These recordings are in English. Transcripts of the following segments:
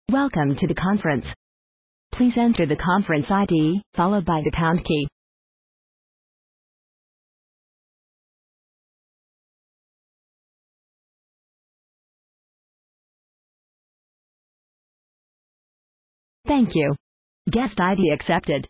Welcome to the conference. Please enter the conference ID, followed by the pound key. Thank you. Guest ID accepted.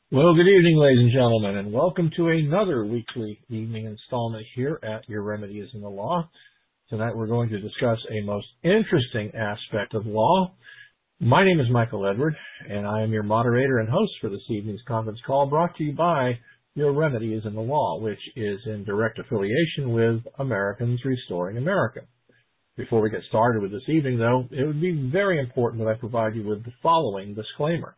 Well, good evening, ladies and gentlemen, and welcome to another weekly evening installment here at Your Remedy is in the Law. Tonight we're going to discuss a most interesting aspect of law. My name is Michael Edward, and I am your moderator and host for this evening's conference call, brought to you by Your Remedy is in the Law, which is in direct affiliation with Americans Restoring America. Before we get started with this evening, though, it would be very important that I provide you with the following disclaimer.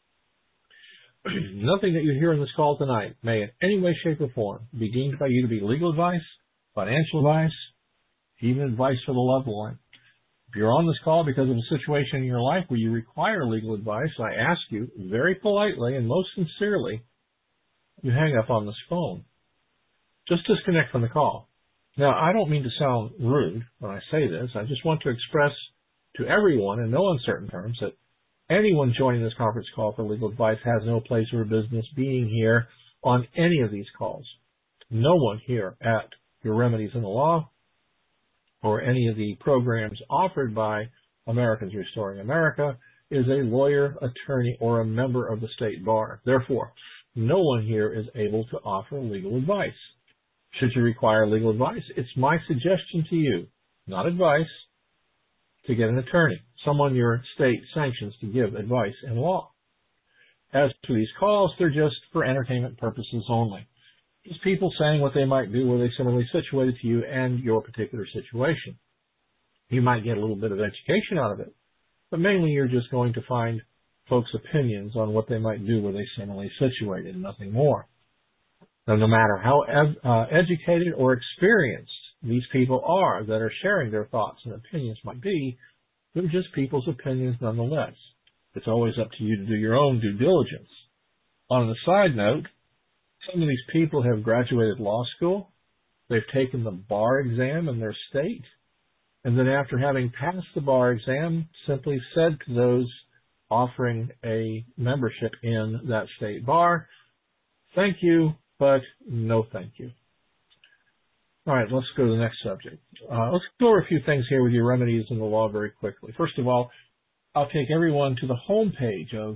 Nothing that you hear in this call tonight may in any way, shape, or form be deemed by you to be legal advice, financial advice, even advice for the loved one. If you're on this call because of a situation in your life where you require legal advice, I ask you very politely and most sincerely, you hang up on this phone. Just disconnect from the call. Now, I don't mean to sound rude when I say this. I just want to express to everyone in no uncertain terms that anyone joining this conference call for legal advice has no place or business being here on any of these calls. No one here at Your Remedies in the Law or any of the programs offered by Americans Restoring America is a lawyer, attorney, or a member of the state bar. Therefore, no one here is able to offer legal advice. Should you require legal advice, it's my suggestion to you, not advice, to get an attorney, someone your state sanctions to give advice in law. As to these calls, they're just for entertainment purposes only. Just people saying what they might do were they similarly situated to you and your particular situation. You might get a little bit of education out of it, but mainly you're just going to find folks' opinions on what they might do were they similarly situated, nothing more. Now, no matter how educated or experienced these people are that are sharing their thoughts and opinions might be, they're just people's opinions nonetheless. It's always up to you to do your own due diligence. On a side note, some of these people have graduated law school, they've taken the bar exam in their state, and then after having passed the bar exam, simply said to those offering a membership in that state bar, thank you, but no thank you. All right, let's go to the next subject. Let's go over a few things here with Your Remedies in the Law very quickly. First of all, I'll take everyone to the home page of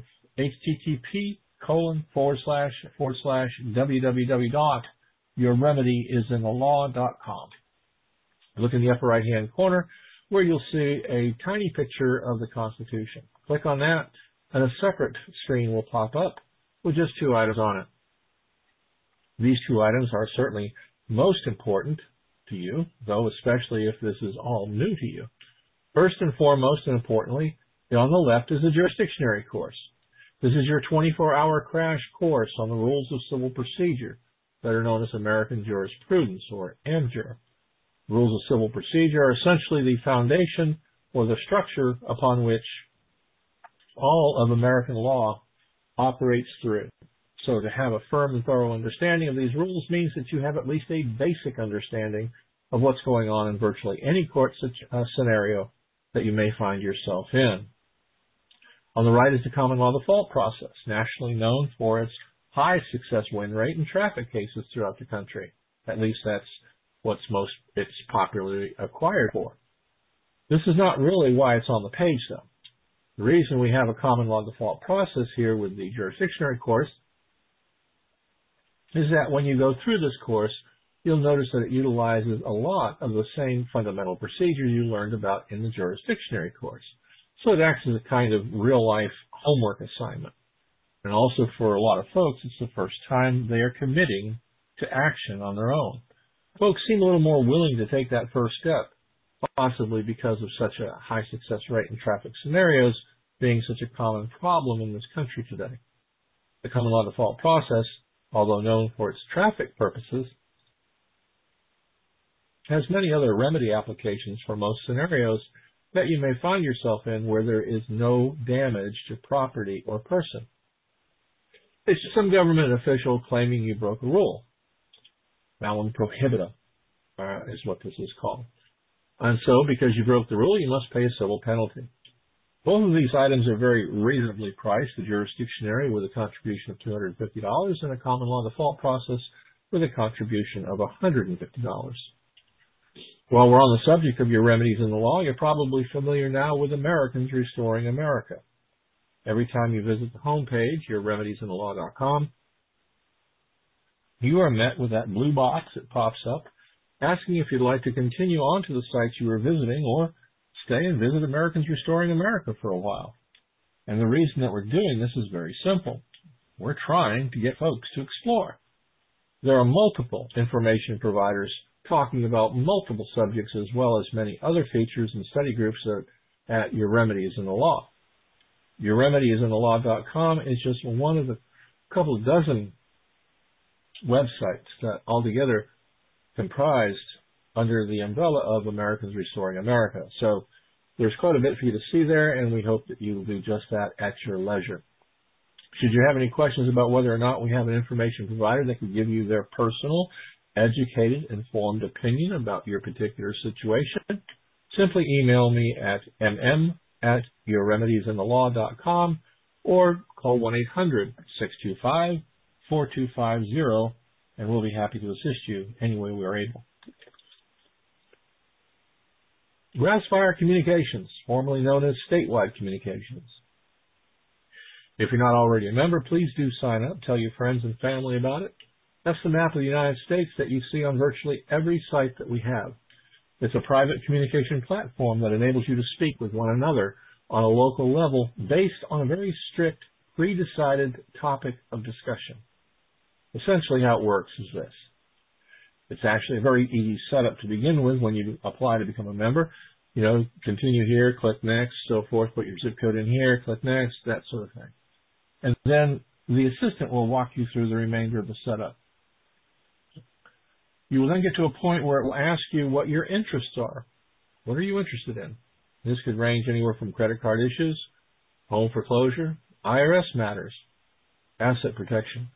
http://www.yourremedyisinthelaw.com. Look in the upper right-hand corner where you'll see a tiny picture of the Constitution. Click on that, and a separate screen will pop up with just two items on it. These two items are certainly most important to you, though especially if this is all new to you. First and foremost, and importantly, on the left is a jurisdictionary course. This is your 24-hour crash course on the rules of civil procedure that are known as American jurisprudence, or AmJur. Rules of civil procedure are essentially the foundation or the structure upon which all of American law operates through. So to have a firm and thorough understanding of these rules means that you have at least a basic understanding of what's going on in virtually any court scenario that you may find yourself in. On the right is the common law default process, nationally known for its high success win rate in traffic cases throughout the country. At least that's what's it's popularly acquired for. This is not really why it's on the page, though. The reason we have a common law default process here with the jurisdictionary course is that when you go through this course, you'll notice that it utilizes a lot of the same fundamental procedures you learned about in the jurisdictionary course. So it acts as a kind of real-life homework assignment. And also for a lot of folks, it's the first time they are committing to action on their own. Folks seem a little more willing to take that first step, possibly because of such a high success rate in traffic scenarios being such a common problem in this country today. The common law default process, although known for its traffic purposes, has many other remedy applications for most scenarios that you may find yourself in where there is no damage to property or person. It's just some government official claiming you broke a rule. Malum prohibitum is what this is called. And so, because you broke the rule, you must pay a civil penalty. Both of these items are very reasonably priced, the jurisdictionary with a contribution of $250 and a common law default process with a contribution of $150. While we're on the subject of your remedies in the law, you're probably familiar now with Americans Restoring America. Every time you visit the homepage, yourremediesinthelaw.com, you are met with that blue box that pops up asking if you'd like to continue on to the sites you were visiting or stay and visit Americans Restoring America for a while. And the reason that we're doing this is very simple. We're trying to get folks to explore. There are multiple information providers talking about multiple subjects as well as many other features and study groups at Your Remedies in the Law. YourRemediesInTheLaw.com is just one of the couple dozen websites that altogether comprised under the umbrella of Americans Restoring America. So there's quite a bit for you to see there, and we hope that you will do just that at your leisure. Should you have any questions about whether or not we have an information provider that can give you their personal, educated, informed opinion about your particular situation, simply email me at mm@yourremediesinthelaw.com or call 1-800-625-4250, and we'll be happy to assist you any way we are able. Grassfire Communications, formerly known as Statewide Communications. If you're not already a member, please do sign up. Tell your friends and family about it. That's the map of the United States that you see on virtually every site that we have. It's a private communication platform that enables you to speak with one another on a local level based on a very strict, pre-decided topic of discussion. Essentially how it works is this. It's actually a very easy setup to begin with when you apply to become a member. You know, continue here, click next, so forth, put your zip code in here, click next, that sort of thing. And then the assistant will walk you through the remainder of the setup. You will then get to a point where it will ask you what your interests are. What are you interested in? This could range anywhere from credit card issues, home foreclosure, IRS matters, asset protection,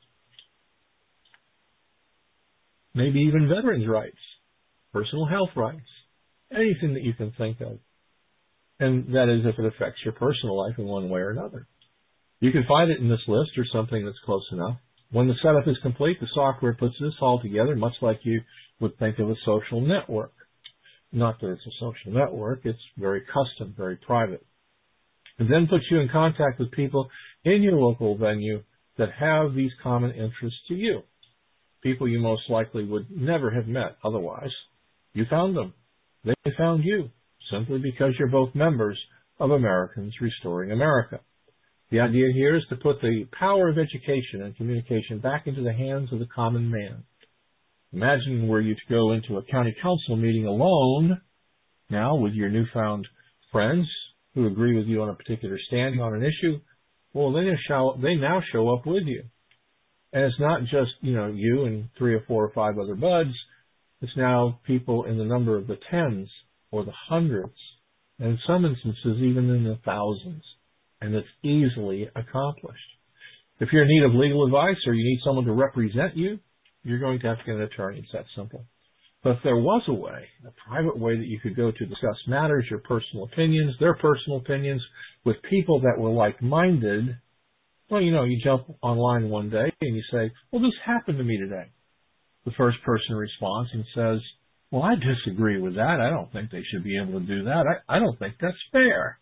maybe even veterans' rights, personal health rights, anything that you can think of. And that is if it affects your personal life in one way or another. You can find it in this list or something that's close enough. When the setup is complete, the software puts this all together, much like you would think of a social network. Not that it's a social network, it's very custom, very private. It then puts you in contact with people in your local venue that have these common interests to you. People you most likely would never have met otherwise. You found them. They found you, simply because you're both members of Americans Restoring America. The idea here is to put the power of education and communication back into the hands of the common man. Imagine were you to go into a county council meeting alone, now with your newfound friends who agree with you on a particular stand on an issue. Well, they now show up with you. And it's not just, you and 3 or 4 or 5 other buds. It's now people in the number of the tens or the hundreds, and in some instances even in the thousands. And it's easily accomplished. If you're in need of legal advice or you need someone to represent you, you're going to have to get an attorney. It's that simple. But if there was a way, a private way that you could go to discuss matters, your personal opinions, their personal opinions, with people that were like-minded, well, you jump online one day and you say, well, this happened to me today. The first person responds and says, well, I disagree with that. I don't think they should be able to do that. I don't think that's fair.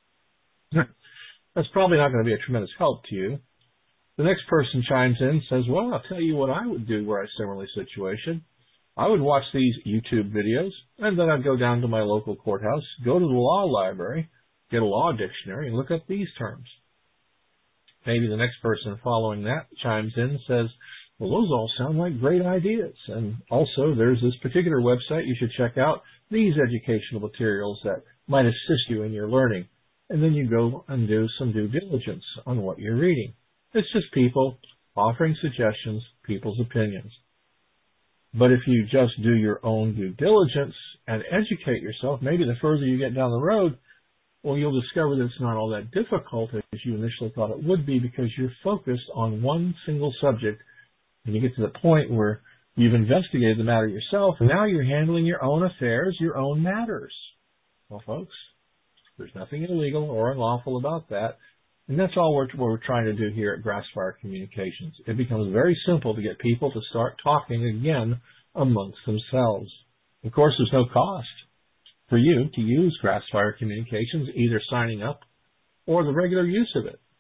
That's probably not going to be a tremendous help to you. The next person chimes in and says, well, I'll tell you what I would do were I similarly situated. I would watch these YouTube videos, and then I'd go down to my local courthouse, go to the law library, get a law dictionary, and look up these terms. Maybe the next person following that chimes in and says, well, those all sound like great ideas. And also, there's this particular website you should check out, these educational materials that might assist you in your learning. And then you go and do some due diligence on what you're reading. It's just people offering suggestions, people's opinions. But if you just do your own due diligence and educate yourself, maybe the further you get down the road, well, you'll discover that it's not all that difficult as you initially thought it would be because you're focused on one single subject. And you get to the point where you've investigated the matter yourself, and now you're handling your own affairs, your own matters. Well, folks, there's nothing illegal or unlawful about that. And that's all we're trying to do here at Grassfire Communications. It becomes very simple to get people to start talking again amongst themselves. Of course, there's no cost for you to use Grassfire Communications, either signing up or the regular use of it.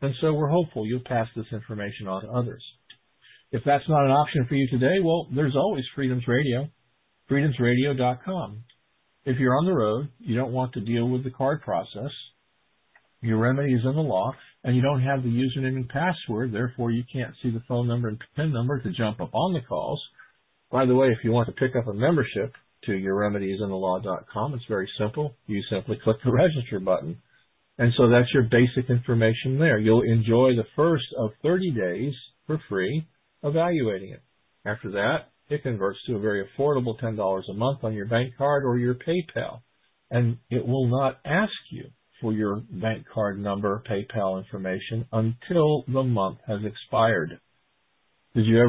And so we're hopeful you'll pass this information on to others. If that's not an option for you today, well, there's always Freedoms Radio, freedomsradio.com. If you're on the road, you don't want to deal with the card process, your remedy is in the law, and you don't have the username and password, therefore you can't see the phone number and PIN number to jump up on the calls. By the way, if you want to pick up a membership to yourremediesinthelaw.com, it's very simple. You simply click the register button. And so that's your basic information there. You'll enjoy the first of 30 days for free evaluating it. After that, it converts to a very affordable $10 a month on your bank card or your PayPal. And it will not ask you for your bank card number, PayPal information until the month has expired. Did you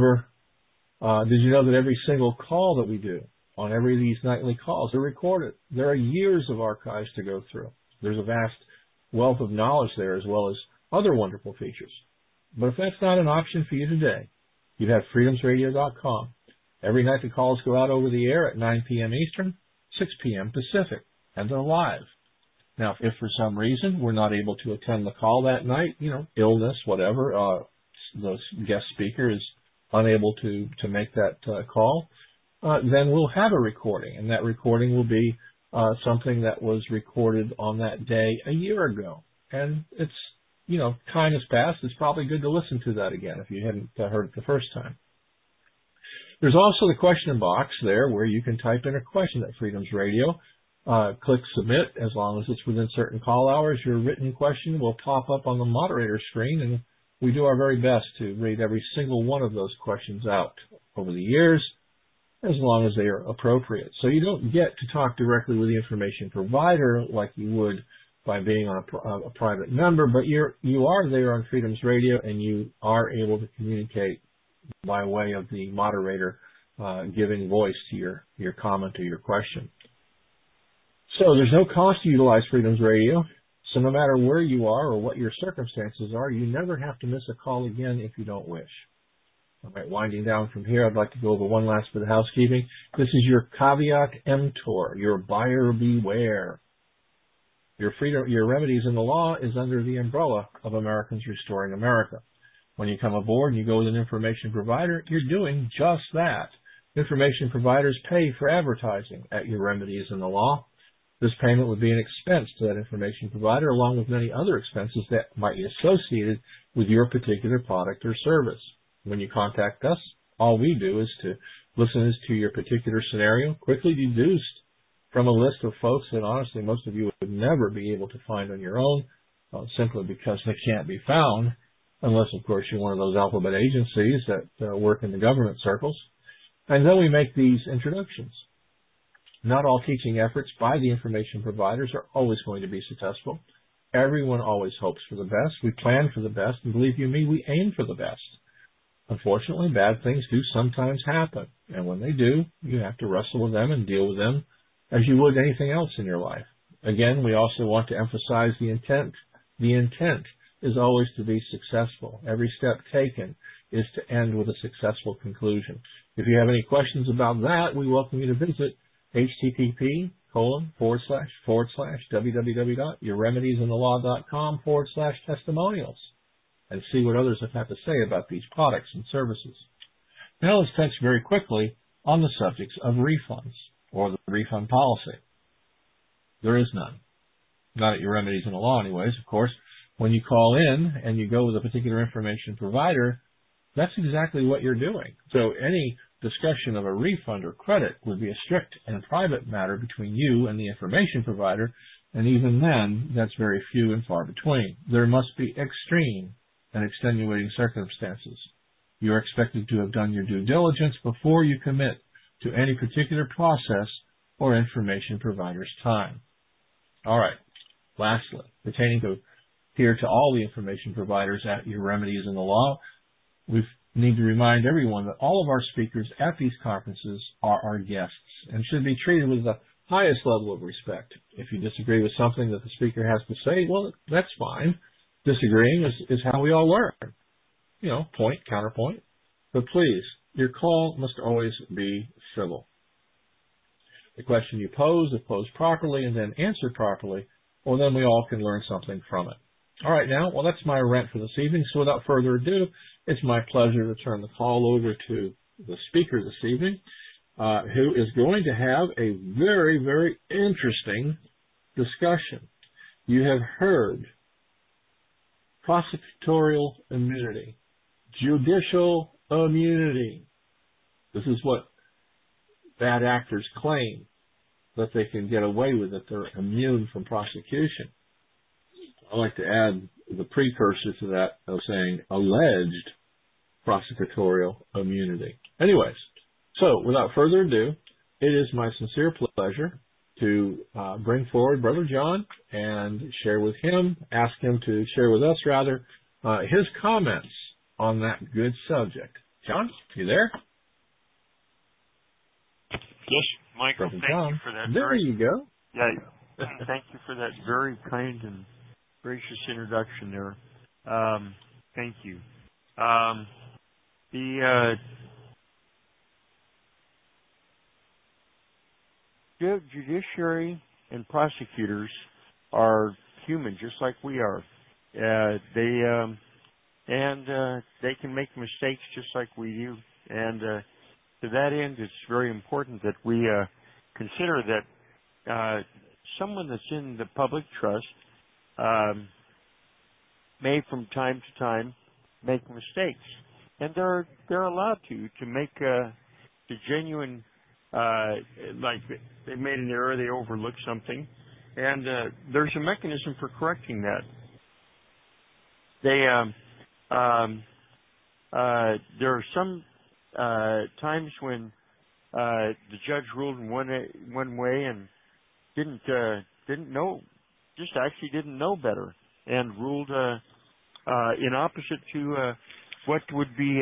know that every single call that we do on every of these nightly calls are recorded? There are years of archives to go through. There's a vast wealth of knowledge there as well as other wonderful features. But if that's not an option for you today, you have freedomsradio.com. Every night the calls go out over the air at 9 p.m. Eastern, 6 p.m. Pacific, and they're live. Now, if for some reason we're not able to attend the call that night, illness, whatever, the guest speaker is unable to make that call, then we'll have a recording, and that recording will be something that was recorded on that day a year ago. And it's, time has passed. It's probably good to listen to that again if you hadn't heard it the first time. There's also the question box there where you can type in a question at Freedoms Radio. Click submit. As long as it's within certain call hours, your written question will pop up on the moderator screen, and we do our very best to read every single one of those questions out over the years, as long as they are appropriate. So you don't get to talk directly with the information provider like you would by being on a private member, but you are there on Freedoms Radio, and you are able to communicate by way of the moderator giving voice to your comment or your question. So there's no cost to utilize Freedoms Radio. So no matter where you are or what your circumstances are, you never have to miss a call again if you don't wish. All right, winding down from here, I'd like to go over one last bit of housekeeping. This is your caveat emptor, your buyer beware. Your remedies in the law is under the umbrella of Americans Restoring America. When you come aboard and you go with an information provider, you're doing just that. Information providers pay for advertising at your remedies in the law. This payment would be an expense to that information provider, along with many other expenses that might be associated with your particular product or service. When you contact us, all we do is to listen to your particular scenario, quickly deduced from a list of folks that honestly most of you would never be able to find on your own, simply because they can't be found, unless, of course, you're one of those alphabet agencies that work in the government circles. And then we make these introductions. Not all teaching efforts by the information providers are always going to be successful. Everyone always hopes for the best. We plan for the best, and believe you me, we aim for the best. Unfortunately, bad things do sometimes happen, and when they do, you have to wrestle with them and deal with them as you would anything else in your life. Again, we also want to emphasize the intent. The intent is always to be successful. Every step taken is to end with a successful conclusion. If you have any questions about that, we welcome you to visit http://www.yourremediesinthelaw.com/testimonials and see what others have had to say about these products and services. Now let's touch very quickly on the subjects of refunds or the refund policy. There is none. Not at your remedies in the law anyways, of course. When you call in and you go with a particular information provider, that's exactly what you're doing. So any discussion of a refund or credit would be a strict and private matter between you and the information provider, and even then, that's very few and far between. There must be extreme and extenuating circumstances. You're expected to have done your due diligence before you commit to any particular process or information provider's time. All right. Lastly, pertaining to all the information providers at your remedies in the law, we need to remind everyone that all of our speakers at these conferences are our guests and should be treated with the highest level of respect. If you disagree with something that the speaker has to say, well, that's fine. Disagreeing is how we all learn. Point, counterpoint. But please, your call must always be civil. The question you pose, if posed properly and then answered properly, well, then we all can learn something from it. All right, now, well, that's my rant for this evening. So without further ado, it's my pleasure to turn the call over to the speaker this evening, who is going to have a very, very interesting discussion. You have heard prosecutorial immunity, judicial immunity. This is what bad actors claim, that they can get away with it. They're immune from prosecution. I like to add the precursor to that of saying alleged prosecutorial immunity. Anyways, so without further ado, it is my sincere pleasure to bring forward Brother John and ask him to share with us, his comments on that good subject. John, you there? Yes, Michael, Brother thank John. you for that. There you go. Yeah, thank you for that very kind and gracious introduction there. Thank you. The judiciary and prosecutors are human, just like we are. They can make mistakes just like we do. And to that end, it's very important that we consider that someone that's in the public trust may from time to time make mistakes, and they're allowed to make the genuine, like they made an error, they overlooked something, and there's a mechanism for correcting that. There are some times when the judge ruled in one way and didn't know better, and ruled in opposite to what would be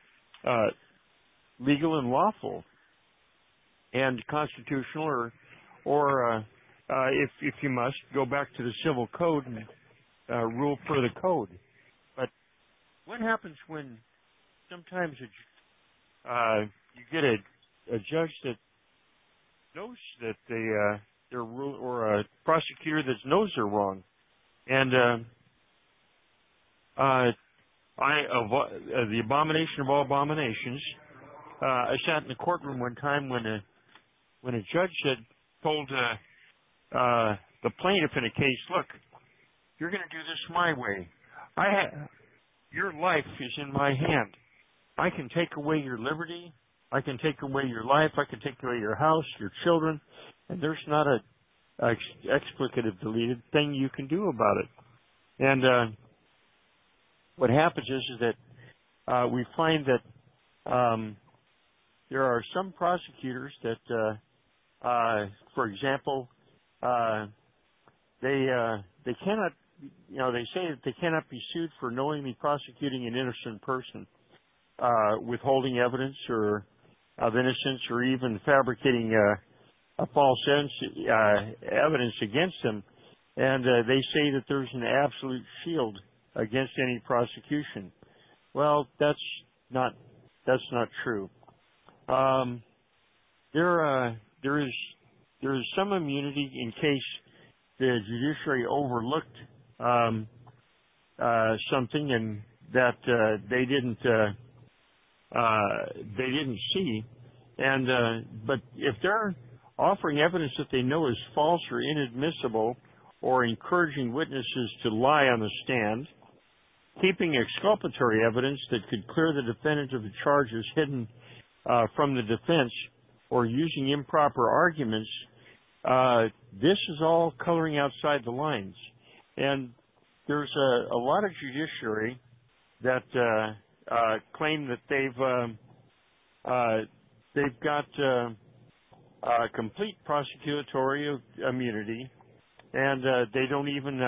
legal and lawful and constitutional, or if you must, go back to the civil code and rule per the code. But what happens when sometimes you get a judge that knows that they're rule, or a prosecutor that knows they're wrong, and the abomination of all abominations. I sat in the courtroom one time when a judge had told the plaintiff in a case, "Look, you're going to do this my way. Your life is in my hand. I can take away your liberty. I can take away your life. I can take away your house, your children, and there's not a explicative deleted thing you can do about it." And what happens is that we find that there are some prosecutors that, for example, they cannot, they say that they cannot be sued for knowingly prosecuting an innocent person, withholding evidence or of innocence, or even fabricating a false evidence against them. And they say that there's an absolute shield against any prosecution. Well, that's not true. There is some immunity in case the judiciary overlooked something and that they didn't see, and but if they're offering evidence that they know is false or inadmissible, or encouraging witnesses to lie on the stand, keeping exculpatory evidence that could clear the defendant of the charges hidden from the defense, or using improper arguments, this is all coloring outside the lines. And there's a lot of judiciary that claim that they've got complete prosecutorial immunity, and they don't even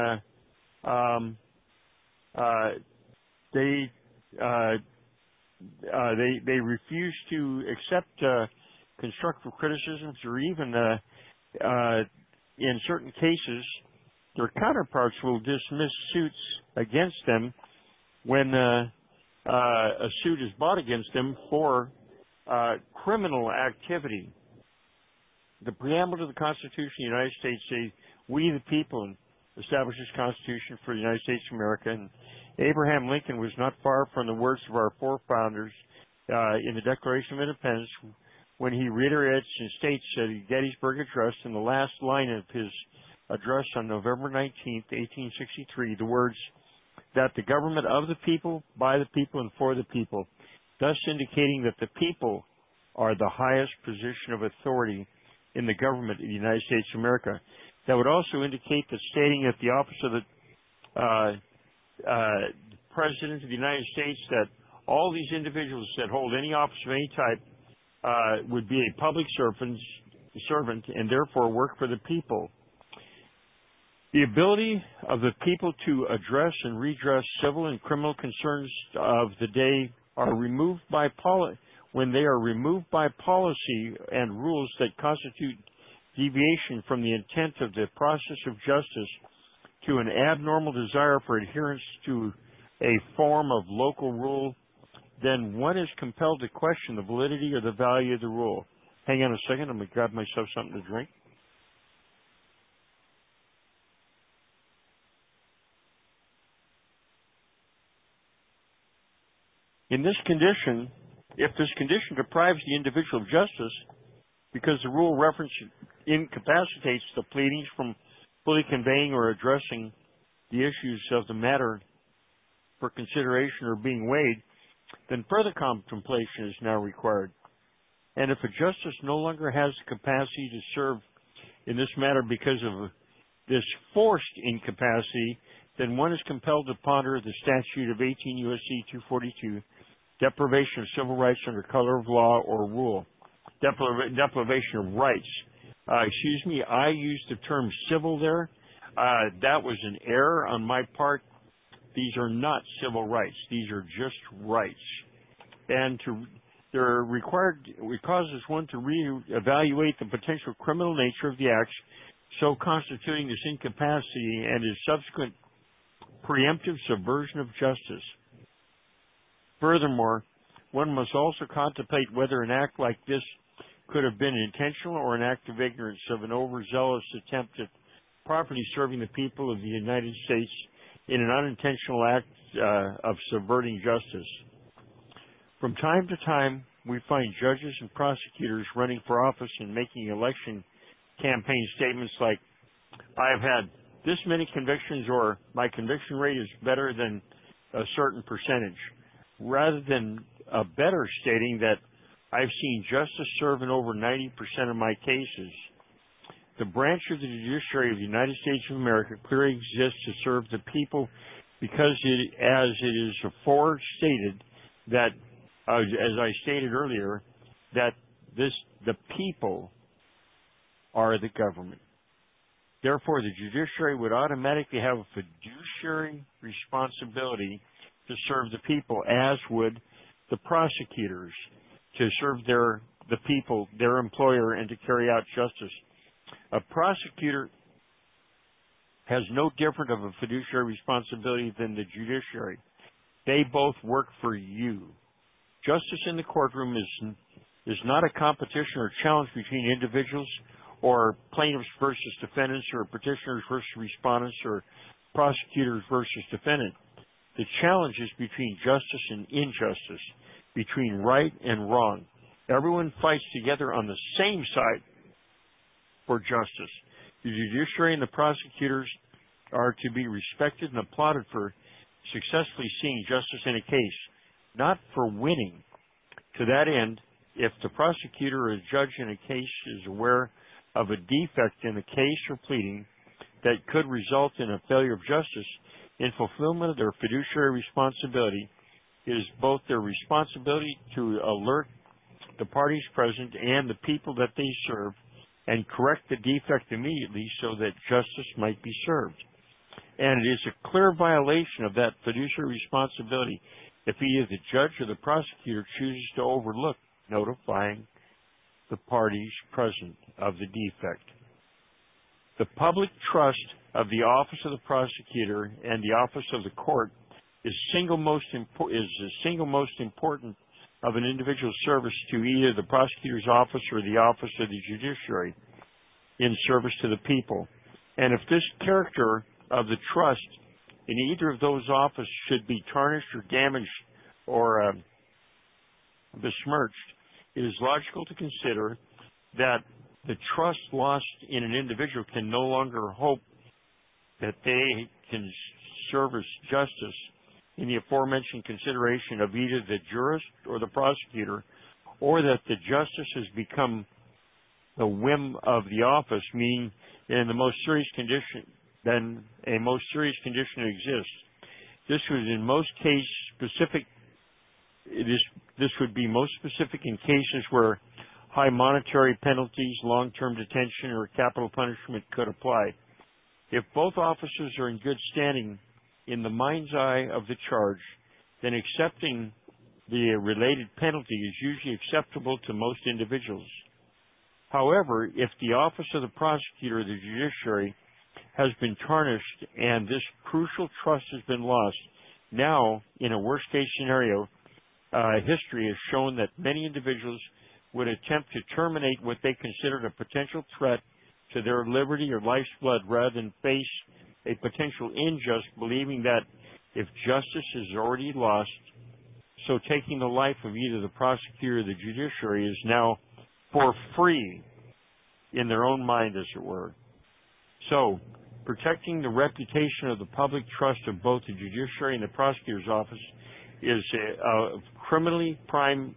they refuse to accept constructive criticisms, or even in certain cases their counterparts will dismiss suits against them when a suit is brought against them for criminal activity. The preamble to the Constitution of the United States says, "We the people," established this Constitution for the United States of America. And Abraham Lincoln was not far from the words of our forefathers in the Declaration of Independence when he reiterates and states the Gettysburg Address in the last line of his address on November 19th, 1863, the words that the government of the people, by the people, and for the people, thus indicating that the people are the highest position of authority in the government of the United States of America. That would also indicate that stating that the office of the President of the United States, that all these individuals that hold any office of any type would be a public servant and therefore work for the people. The ability of the people to address and redress civil and criminal concerns of the day are removed by when they are removed by policy and rules that constitute deviation from the intent of the process of justice to an abnormal desire for adherence to a form of local rule, then one is compelled to question the validity or the value of the rule. Hang on a second, I'm going to grab myself something to drink. In this condition, if this condition deprives the individual of justice, because the rule reference incapacitates the pleadings from fully conveying or addressing the issues of the matter for consideration or being weighed, then further contemplation is now required. And if a justice no longer has the capacity to serve in this matter because of this forced incapacity, then one is compelled to ponder the statute of 18 U.S.C. 242, deprivation of civil rights under color of law or rule. Deprivation of rights. Excuse me, I used the term civil there. That was an error on my part. These are not civil rights. These are just rights. And they're required, it causes one to reevaluate the potential criminal nature of the acts so constituting this incapacity and its subsequent preemptive subversion of justice. Furthermore, one must also contemplate whether an act like this could have been intentional or an act of ignorance of an overzealous attempt at properly serving the people of the United States in an unintentional act of subverting justice. From time to time, we find judges and prosecutors running for office and making election campaign statements like, I have had this many convictions, or my conviction rate is better than a certain percentage, rather than a better stating that I've seen justice serve in over 90% of my cases. The branch of the judiciary of the United States of America clearly exists to serve the people because as it is afore stated that, as I stated earlier, that the people are the government. Therefore, the judiciary would automatically have a fiduciary responsibility to serve the people, as would the prosecutors to serve the people, their employer, and to carry out justice. A prosecutor has no different of a fiduciary responsibility than the judiciary. They both work for you. Justice in the courtroom is not a competition or challenge between individuals or plaintiffs versus defendants or petitioners versus respondents or prosecutors versus defendant. The challenge is between justice and injustice, between right and wrong. Everyone fights together on the same side for justice. The judiciary and the prosecutors are to be respected and applauded for successfully seeing justice in a case, not for winning. To that end, if the prosecutor or judge in a case is aware of a defect in the case or pleading that could result in a failure of justice, in fulfillment of their fiduciary responsibility, it is both their responsibility to alert the parties present and the people that they serve and correct the defect immediately so that justice might be served. And it is a clear violation of that fiduciary responsibility if either the judge or the prosecutor chooses to overlook notifying the parties present of the defect. The public trust of the office of the prosecutor and the office of the court is the single most important of an individual's service to either the prosecutor's office or the office of the judiciary in service to the people. And if this character of the trust in either of those offices should be tarnished or damaged or besmirched, it is logical to consider that the trust lost in an individual can no longer hope that they can service justice in the aforementioned consideration of either the jurist or the prosecutor, or that the justice has become the whim of the office, meaning in the most serious condition, then a most serious condition exists. This would in most case specific. This would be most specific in cases where high monetary penalties, long-term detention, or capital punishment could apply. If both officers are in good standing in the mind's eye of the charge, then accepting the related penalty is usually acceptable to most individuals. However, if the office of the prosecutor or the judiciary has been tarnished and this crucial trust has been lost, now, in a worst-case scenario, history has shown that many individuals would attempt to terminate what they considered a potential threat to their liberty or life's blood rather than face a potential injustice, believing that if justice is already lost, so taking the life of either the prosecutor or the judiciary is now for free in their own mind, as it were. So, protecting the reputation of the public trust of both the judiciary and the prosecutor's office is of critically prime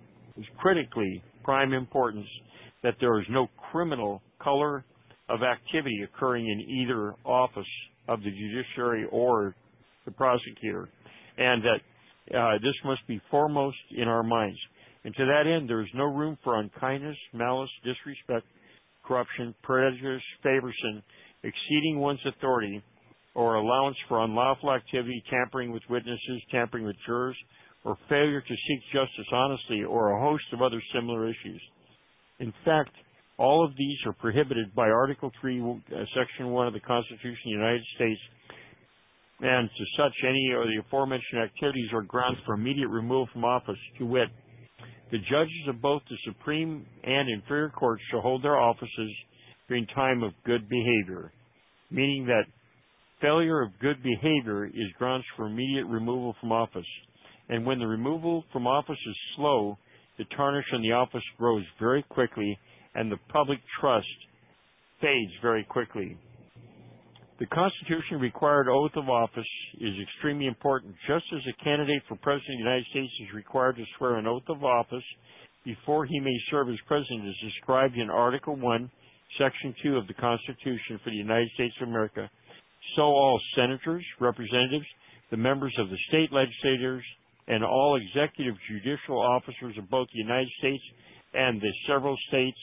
importance, that there is no criminal color of activity occurring in either office of the judiciary or the prosecutor, and that this must be foremost in our minds. And to that end, there is no room for unkindness, malice, disrespect, corruption, prejudice, favoritism, exceeding one's authority, or allowance for unlawful activity, tampering with witnesses, tampering with jurors, or failure to seek justice honestly, or a host of other similar issues. In fact, all of these are prohibited by Article 3, Section 1 of the Constitution of the United States, and to such any of the aforementioned activities are grounds for immediate removal from office, to wit, the judges of both the Supreme and inferior courts shall hold their offices during time of good behavior, meaning that failure of good behavior is grounds for immediate removal from office. And when the removal from office is slow, the tarnish on the office grows very quickly and the public trust fades very quickly. The Constitution required oath of office is extremely important, just as a candidate for President of the United States is required to swear an oath of office before he may serve as President, as described in Article 1, Section 2 of the Constitution for the United States of America. So all senators, representatives, the members of the state legislators, and all executive judicial officers of both the United States and the several states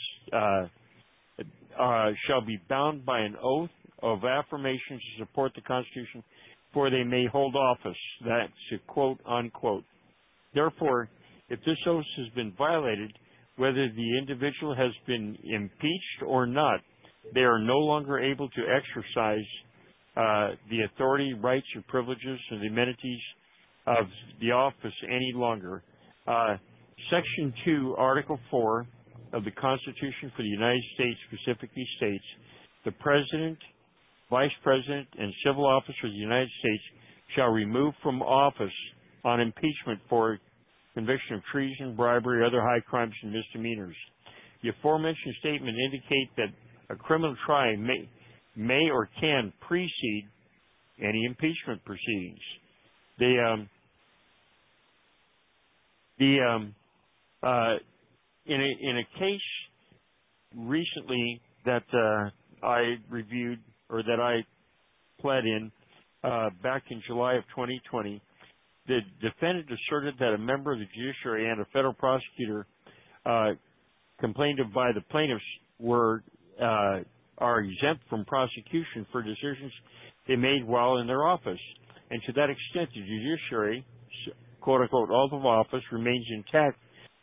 shall be bound by an oath of affirmation to support the Constitution, for they may hold office. That's a quote, unquote. Therefore, if this oath has been violated, whether the individual has been impeached or not, they are no longer able to exercise the authority, rights, or privileges, and the amenities of the office any longer. Section 2, Article 4 of the Constitution for the United States specifically states, the President, Vice President, and civil officers of the United States shall remove from office on impeachment for conviction of treason, bribery, or other high crimes and misdemeanors. The aforementioned statement indicate that a criminal trial may or can precede any impeachment proceedings. In a case recently that I reviewed, or that I pled in back in July of 2020, the defendant asserted that a member of the judiciary and a federal prosecutor complained of by the plaintiffs are exempt from prosecution for decisions they made while in their office. And to that extent, the judiciary, quote-unquote, oath of office remains intact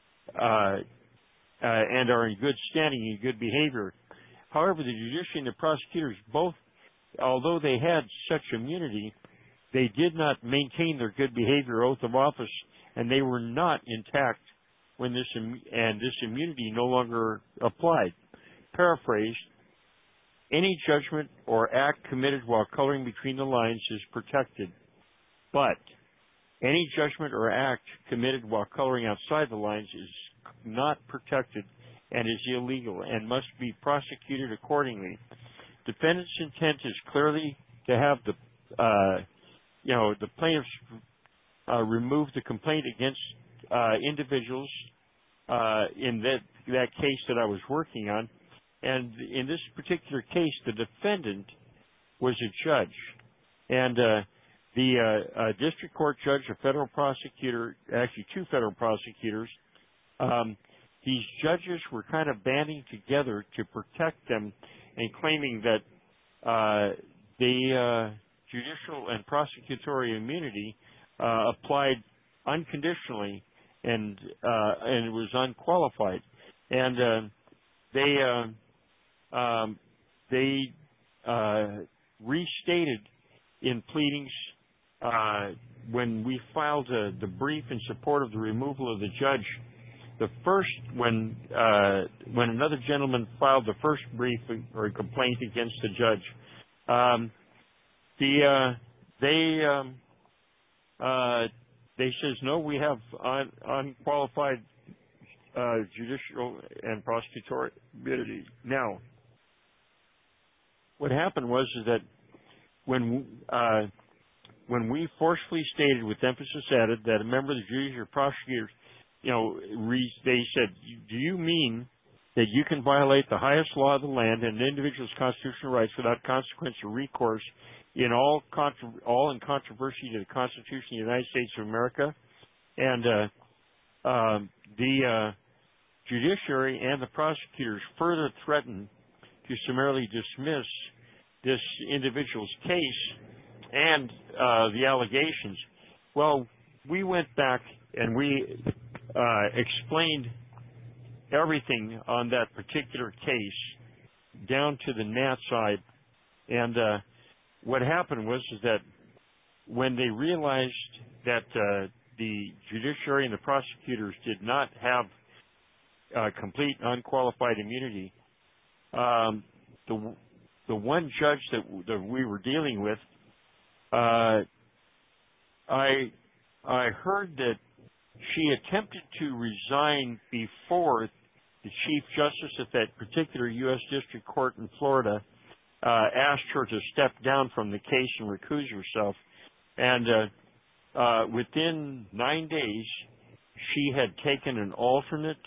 and are in good standing and good behavior. However, the judiciary and the prosecutors both, although they had such immunity, they did not maintain their good behavior oath of office, and they were not intact when this immunity no longer applied. Paraphrased, any judgment or act committed while coloring between the lines is protected, but any judgment or act committed while coloring outside the lines is not protected and is illegal and must be prosecuted accordingly. Defendant's intent is clearly to have the plaintiffs remove the complaint against individuals in that case that I was working on. And in this particular case, the defendant was a judge. And the district court judge, a federal prosecutor, actually two federal prosecutors, these judges were kind of banding together to protect them and claiming that the judicial and prosecutorial immunity applied unconditionally and it was unqualified. And they restated in pleadings when we filed the brief in support of the removal of the judge. The first, when another gentleman filed the first brief or complaint against the judge, they says no, we have unqualified judicial and prosecutorial immunity. Now, what happened was is that when we forcefully stated, with emphasis added, that a member of the jury or prosecutors, they said, do you mean that you can violate the highest law of the land and an individual's constitutional rights without consequence or recourse in all in controversy to the Constitution of the United States of America? And the judiciary and the prosecutors further threatened to summarily dismiss this individual's case and the allegations. Well, we went back and we explained everything on that particular case down to the Nat side. And what happened was is that when they realized that the judiciary and the prosecutors did not have complete unqualified immunity, the one judge that we were dealing with, I heard that she attempted to resign before the Chief Justice at that particular U.S. District Court in Florida asked her to step down from the case and recuse herself. And within 9 days, she had taken an alternate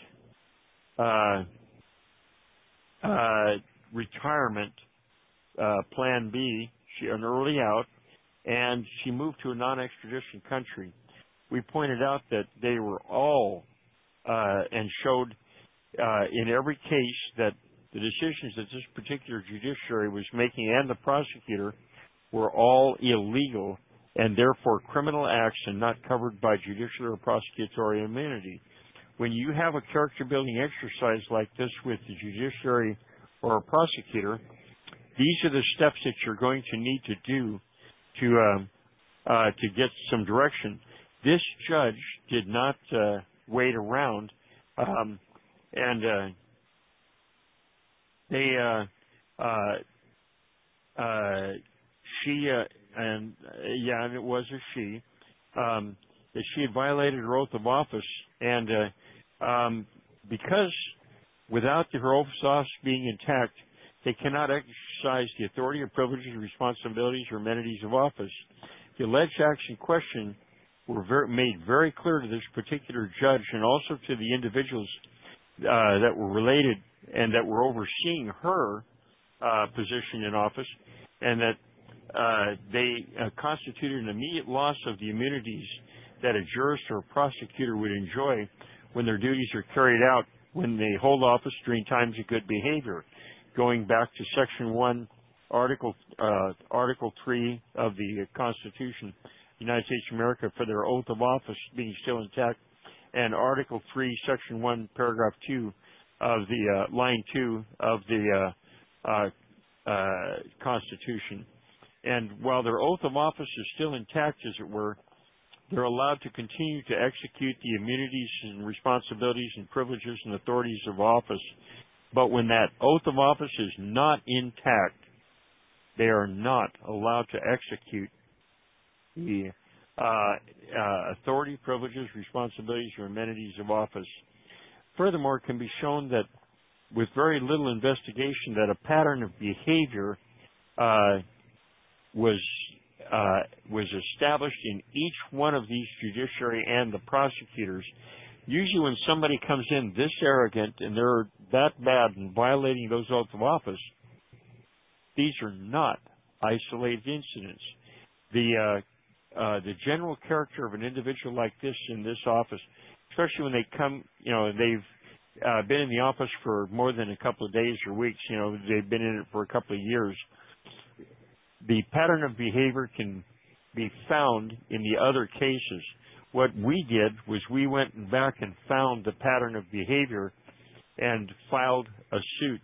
retirement, Plan B, an early out, and she moved to a non-extradition country. We pointed out that they were all and showed in every case that the decisions that this particular judiciary was making and the prosecutor were all illegal and therefore criminal acts and not covered by judicial or prosecutorial immunity. When you have a character building exercise like this with the judiciary or a prosecutor, these are the steps that you're going to need to do to get some direction. This judge did not wait around, and it was a she. That she had violated her oath of office, and because without her oath of office being intact, they cannot exercise the authority or privileges, responsibilities, or amenities of office. The alleged acts in question were made very clear to this particular judge and also to the individuals that were related and that were overseeing her position in office, and that they constituted an immediate loss of the immunities that a jurist or a prosecutor would enjoy when their duties are carried out when they hold office during times of good behavior. Going back to Section 1, Article 3 of the Constitution, United States of America, for their oath of office being still intact, and Article 3, Section 1, Paragraph 2 of the Line 2 of the Constitution. And while their oath of office is still intact, as it were, they're allowed to continue to execute the immunities and responsibilities and privileges and authorities of office. But when that oath of office is not intact, they are not allowed to execute the authority, privileges, responsibilities, or amenities of office. Furthermore, it can be shown that with very little investigation that a pattern of behavior was established in each one of these judiciary and the prosecutors. Usually when somebody comes in this arrogant and they're that bad and violating those oaths of office, these are not isolated incidents. The general character of an individual like this in this office, especially when they come, they've been in the office for more than a couple of days or weeks, they've been in it for a couple of years, the pattern of behavior can be found in the other cases. What we did was we went back and found the pattern of behavior and filed a suit.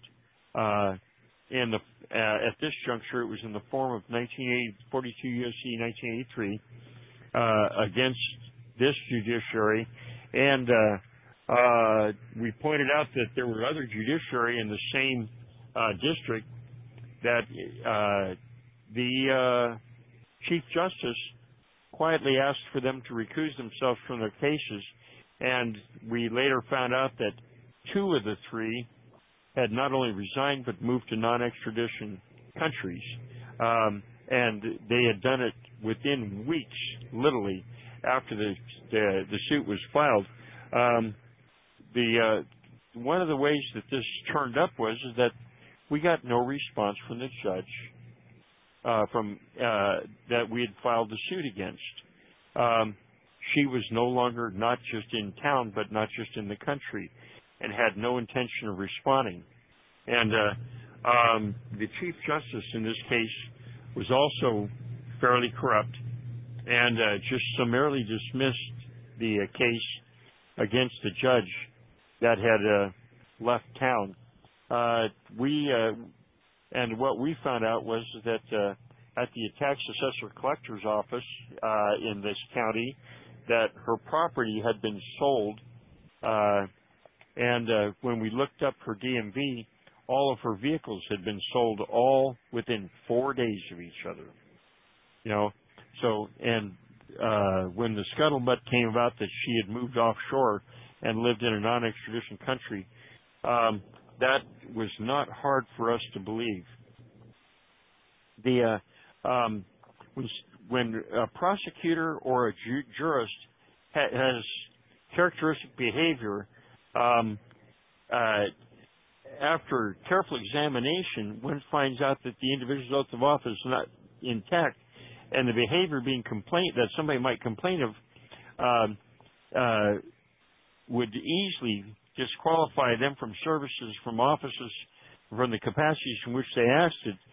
At this juncture, it was in the form of 42 U.S.C. 1983 against this judiciary, and we pointed out that there were other judiciary in the same district that the Chief Justice quietly asked for them to recuse themselves from their cases, and we later found out that 2 of the 3 had not only resigned but moved to non-extradition countries, and they had done it within weeks, literally, after the suit was filed. One of the ways that this turned up was that we got no response from the judge that we had filed the suit against. She was no longer not just in town, but not just in the country, and had no intention of responding. And the Chief Justice in this case was also fairly corrupt and just summarily dismissed the case against the judge that had left town. And what we found out was that at the tax assessor collector's office in this county, that her property had been sold, and when we looked up her DMV, all of her vehicles had been sold all within 4 days of each other. So, and when the scuttlebutt came about that she had moved offshore and lived in a non-extradition country, that was not hard for us to believe. When a prosecutor or a jurist has characteristic behavior, after careful examination, one finds out that the individual's oath of office is not intact, and the behavior that somebody might complain of would easily disqualify them from services, from offices, from the capacities from which they asked it,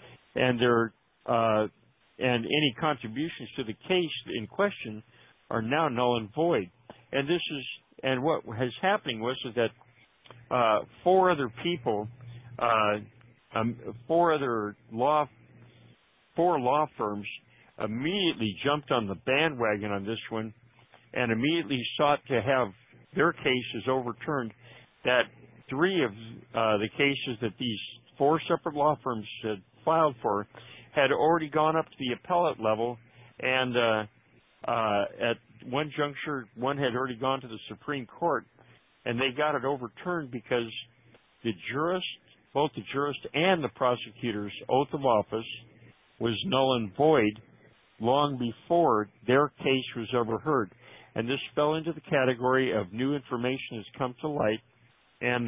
and any contributions to the case in question are now null and void. And what was happening was that 4 other people, 4 law firms immediately jumped on the bandwagon on this one and immediately sought to have their cases overturned. That 3 of the cases that these 4 separate law firms had filed for had already gone up to the appellate level, and at one juncture, one had already gone to the Supreme Court, and they got it overturned because both the jurist and the prosecutor's oath of office was null and void long before their case was ever heard. And this fell into the category of new information has come to light, and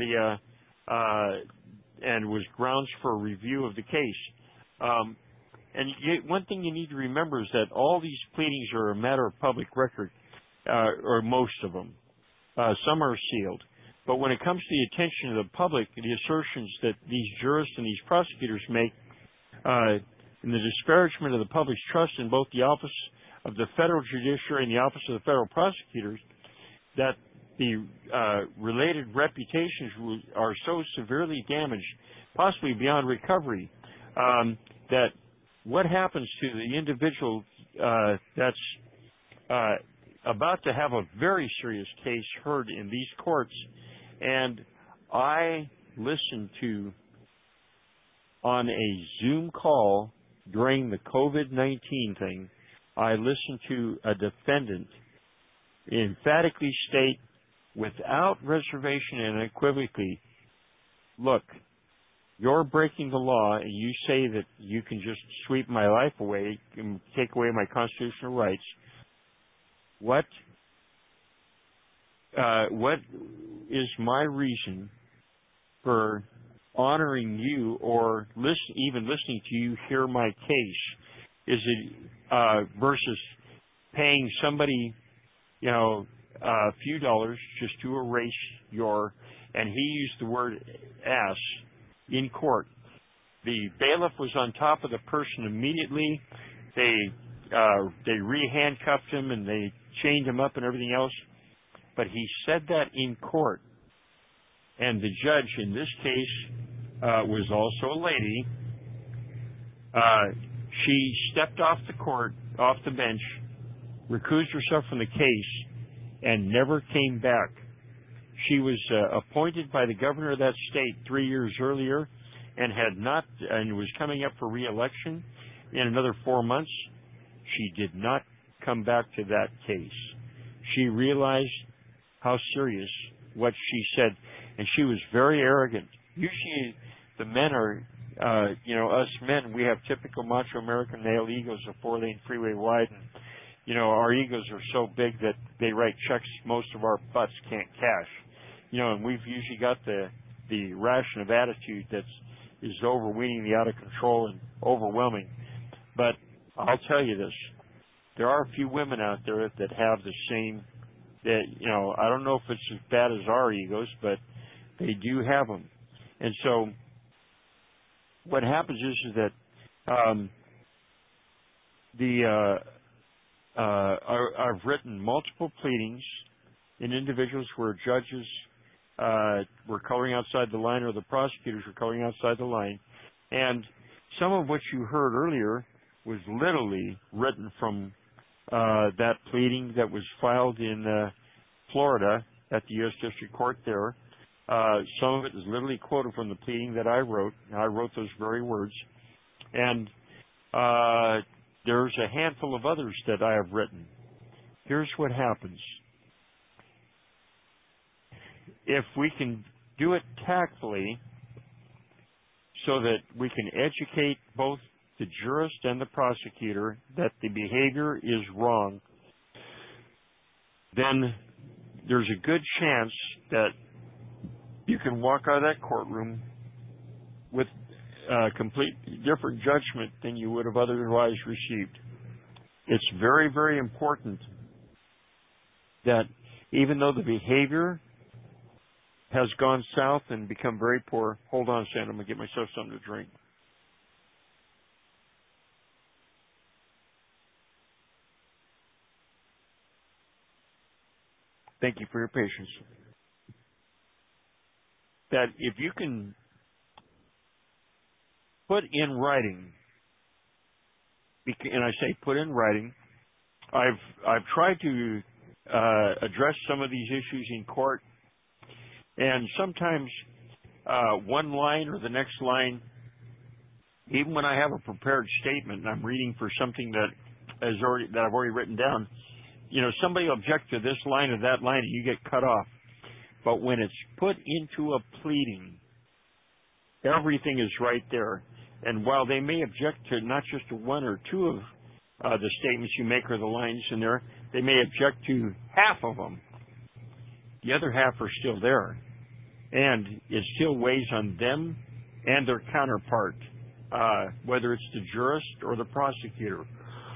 and was grounds for a review of the case. One thing you need to remember is that all these pleadings are a matter of public record, or most of them. Some are sealed. But when it comes to the attention of the public, the assertions that these jurists and these prosecutors make in the disparagement of the public's trust in both the office of the federal judiciary and the office of the federal prosecutors, that the related reputations are so severely damaged, possibly beyond recovery, that what happens to the individual that's about to have a very serious case heard in these courts, and I listened to on a Zoom call during the COVID-19 thing, I listened to a defendant emphatically state without reservation and unequivocally, look, you're breaking the law and you say that you can just sweep my life away and take away my constitutional rights. What is my reason for honoring you or even listening to you hear my case? Is it versus paying somebody, a few dollars just to erase your, and he used the word ass in court. The bailiff was on top of the person immediately. They re-handcuffed him and they chained him up and everything else. But he said that in court. And the judge in this case was also a lady. She stepped off the bench, recused herself from the case, and never came back. She was appointed by the governor of that state 3 years earlier and was coming up for re-election in another 4 months. She did not come back to that case. She realized how serious what she said, and she was very arrogant. Usually the men are, us men, we have typical macho American male egos, a 4-lane freeway wide, and, our egos are so big that they write checks most of our butts can't cash. And we've usually got the ration of attitude that is overweening the out of control and overwhelming. But I'll tell you this, there are a few women out there that have the same, I don't know if it's as bad as our egos, but they do have them. And so what happens is that I've written multiple pleadings in individuals where judges were coloring outside the line or the prosecutors were coloring outside the line. And some of what you heard earlier was literally written from that pleading that was filed in Florida at the U.S. District Court there. Some of it is literally quoted from the pleading that I wrote. I wrote those very words. And there's a handful of others that I have written. Here's what happens. If we can do it tactfully so that we can educate both the jurist and the prosecutor that the behavior is wrong, then there's a good chance that you can walk out of that courtroom with a complete different judgment than you would have otherwise received. It's very, very important that even though the behavior has gone south and become very poor, hold on a second, I'm going to get myself something to drink. Thank you for your patience. That if you can put in writing, and I say put in writing, I've tried to address some of these issues in court, and sometimes one line or the next line, even when I have a prepared statement and I'm reading for something that I've already written down, somebody will object to this line or that line and you get cut off. But when it's put into a pleading, everything is right there. And while they may object to not just to one or two of the statements you make or the lines in there, they may object to half of them. The other half are still there. And it still weighs on them and their counterpart, whether it's the jurist or the prosecutor.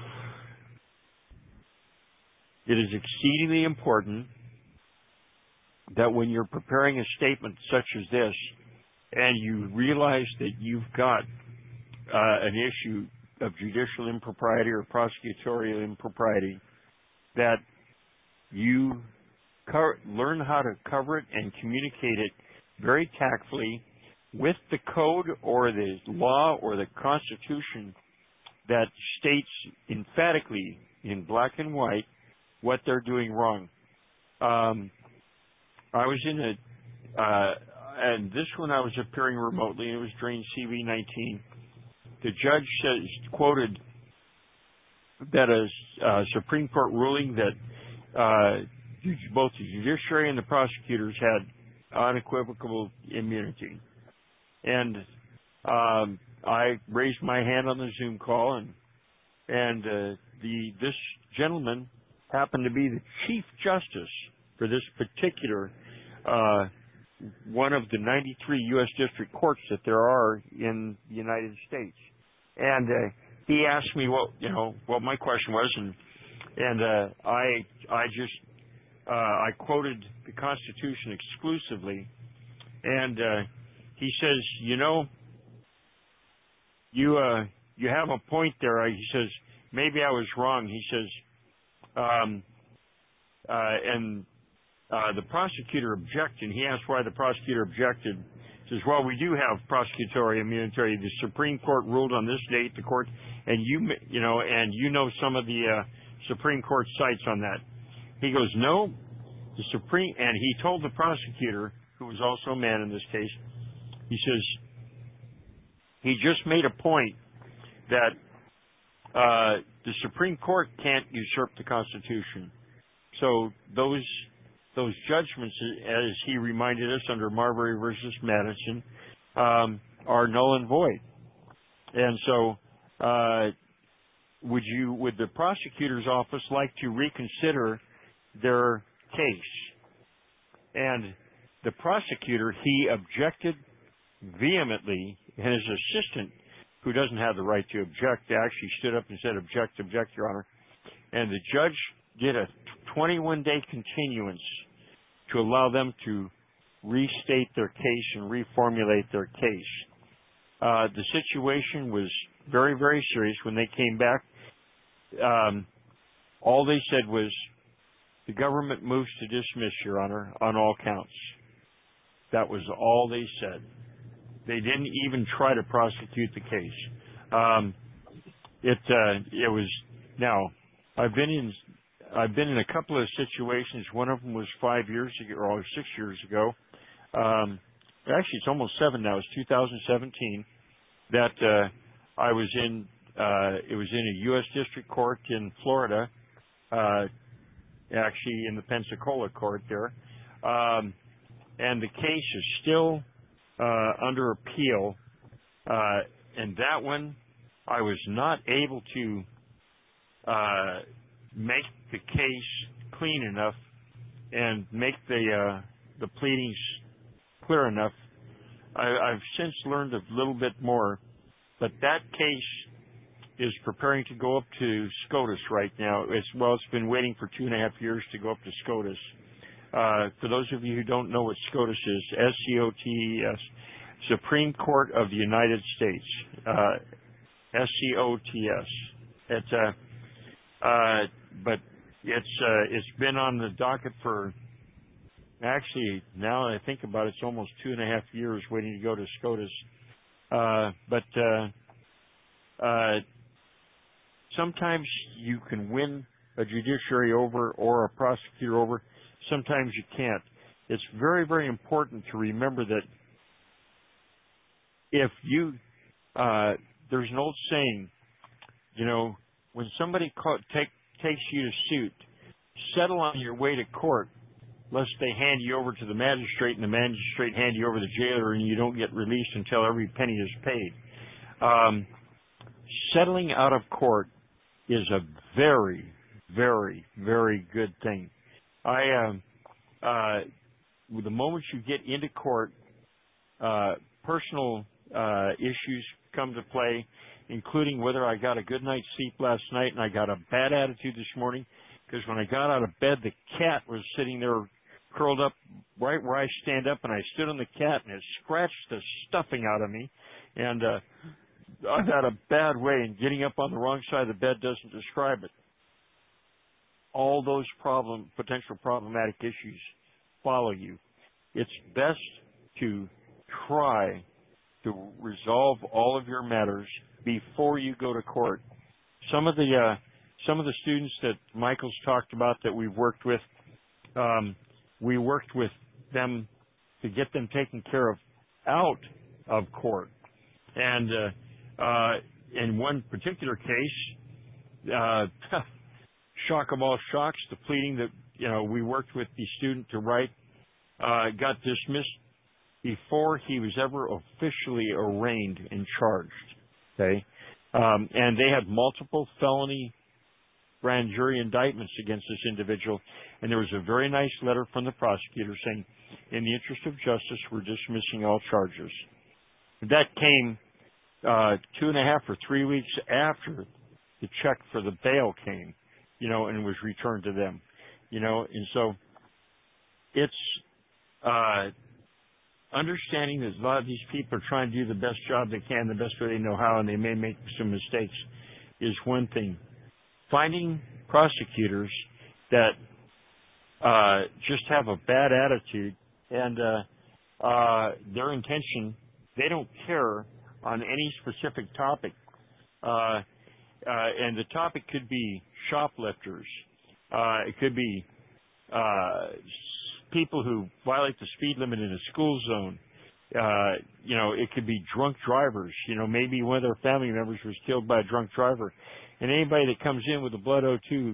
It is exceedingly important that when you're preparing a statement such as this, and you realize that you've got an issue of judicial impropriety or prosecutorial impropriety, that you learn how to cover it and communicate it very tactfully with the code or the law or the Constitution that states emphatically in black and white what they're doing wrong. I was in and this one I was appearing remotely, and it was during CV-19. The judge says, quoted that a Supreme Court ruling that both the judiciary and the prosecutors had unequivocal immunity. And I raised my hand on the Zoom call, and this gentleman happened to be the Chief Justice for this particular one of the 93 U.S. district courts that there are in the United States. And he asked me what my question was, and I quoted the Constitution exclusively, and he says, you have a point there. He says, maybe I was wrong. He says, the prosecutor objected. He asked why the prosecutor objected. He says, well, we do have prosecutorial immunity. The Supreme Court ruled on this date. The court, and you know some of the Supreme Court cites on that. He goes, no, the Supreme, and he told the prosecutor, who was also a man in this case, he says, he just made a point that the Supreme Court can't usurp the Constitution. So those judgments, as he reminded us under Marbury versus Madison, are null and void. And so, would the prosecutor's office like to reconsider their case? And the prosecutor, he objected vehemently, and his assistant, who doesn't have the right to object, actually stood up and said, object, Your Honor. And the judge did a 21-day continuance to allow them to restate their case and reformulate their case. The situation was very, very serious. When they came back, all they said was, the government moves to dismiss, Your Honor, on all counts. That was all they said. They didn't even try to prosecute the case. It was, now, I've been in a couple of situations. One of them was 5 years ago, or 6 years ago. Actually, it's almost 7 now. It's 2017. That I was in. It was in a U.S. District Court in Florida. Actually, in the Pensacola court there, and the case is still under appeal. And that one, I was not able to make the case clean enough and make the pleadings clear enough. I've since learned a little bit more, but that case is preparing to go up to SCOTUS right now. It's been waiting for 2.5 years to go up to SCOTUS. For those of you who don't know what SCOTUS is, SCOTUS, Supreme Court of the United States, SCOTUS. But it's been on the docket for, actually, now that I think about it, it's almost 2.5 years waiting to go to SCOTUS. Sometimes you can win a judiciary over or a prosecutor over. Sometimes you can't. It's very, very important to remember that if you, there's an old saying, when somebody takes you to suit, settle on your way to court, lest they hand you over to the magistrate and the magistrate hand you over to the jailer and you don't get released until every penny is paid. Settling out of court is a very, very, very good thing. The moment you get into court, personal issues come to play, including whether I got a good night's sleep last night and I got a bad attitude this morning, because when I got out of bed, the cat was sitting there curled up right where I stand up, and I stood on the cat and it scratched the stuffing out of me, and I've had a bad way, and getting up on the wrong side of the bed doesn't describe it. All those potential problematic issues follow you. It's best to try to resolve all of your matters before you go to court. Some of the students that Michael's talked about that we've worked with, we worked with them to get them taken care of out of court. And in one particular case, shock of all shocks, the pleading that we worked with the student to write got dismissed before he was ever officially arraigned and charged. Okay, and they had multiple felony grand jury indictments against this individual, and there was a very nice letter from the prosecutor saying, in the interest of justice, we're dismissing all charges. That came 2.5 or 3 weeks after the check for the bail came, and was returned to them, and so it's understanding that a lot of these people are trying to do the best job they can, the best way they know how, and they may make some mistakes is one thing. Finding prosecutors that just have a bad attitude and their intention, they don't care on any specific topic. And the topic could be shoplifters. It could be people who violate the speed limit in a school zone. It could be drunk drivers. Maybe one of their family members was killed by a drunk driver. And anybody that comes in with a blood O2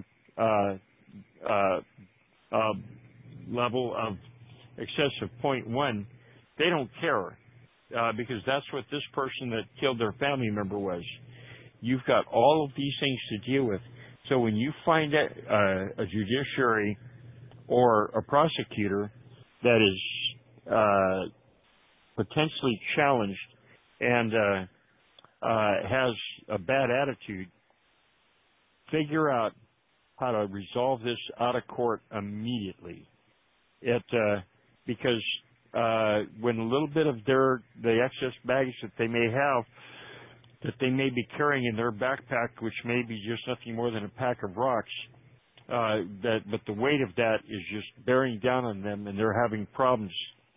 level of excess of 0.1, they don't care because that's what this person that killed their family member was. You've got all of these things to deal with. So when you find a judiciary or a prosecutor that is potentially challenged and has a bad attitude, figure out how to resolve this out of court immediately. Because when a little bit of the excess baggage that they may have, that they may be carrying in their backpack, which may be just nothing more than a pack of rocks, but the weight of that is just bearing down on them and they're having problems.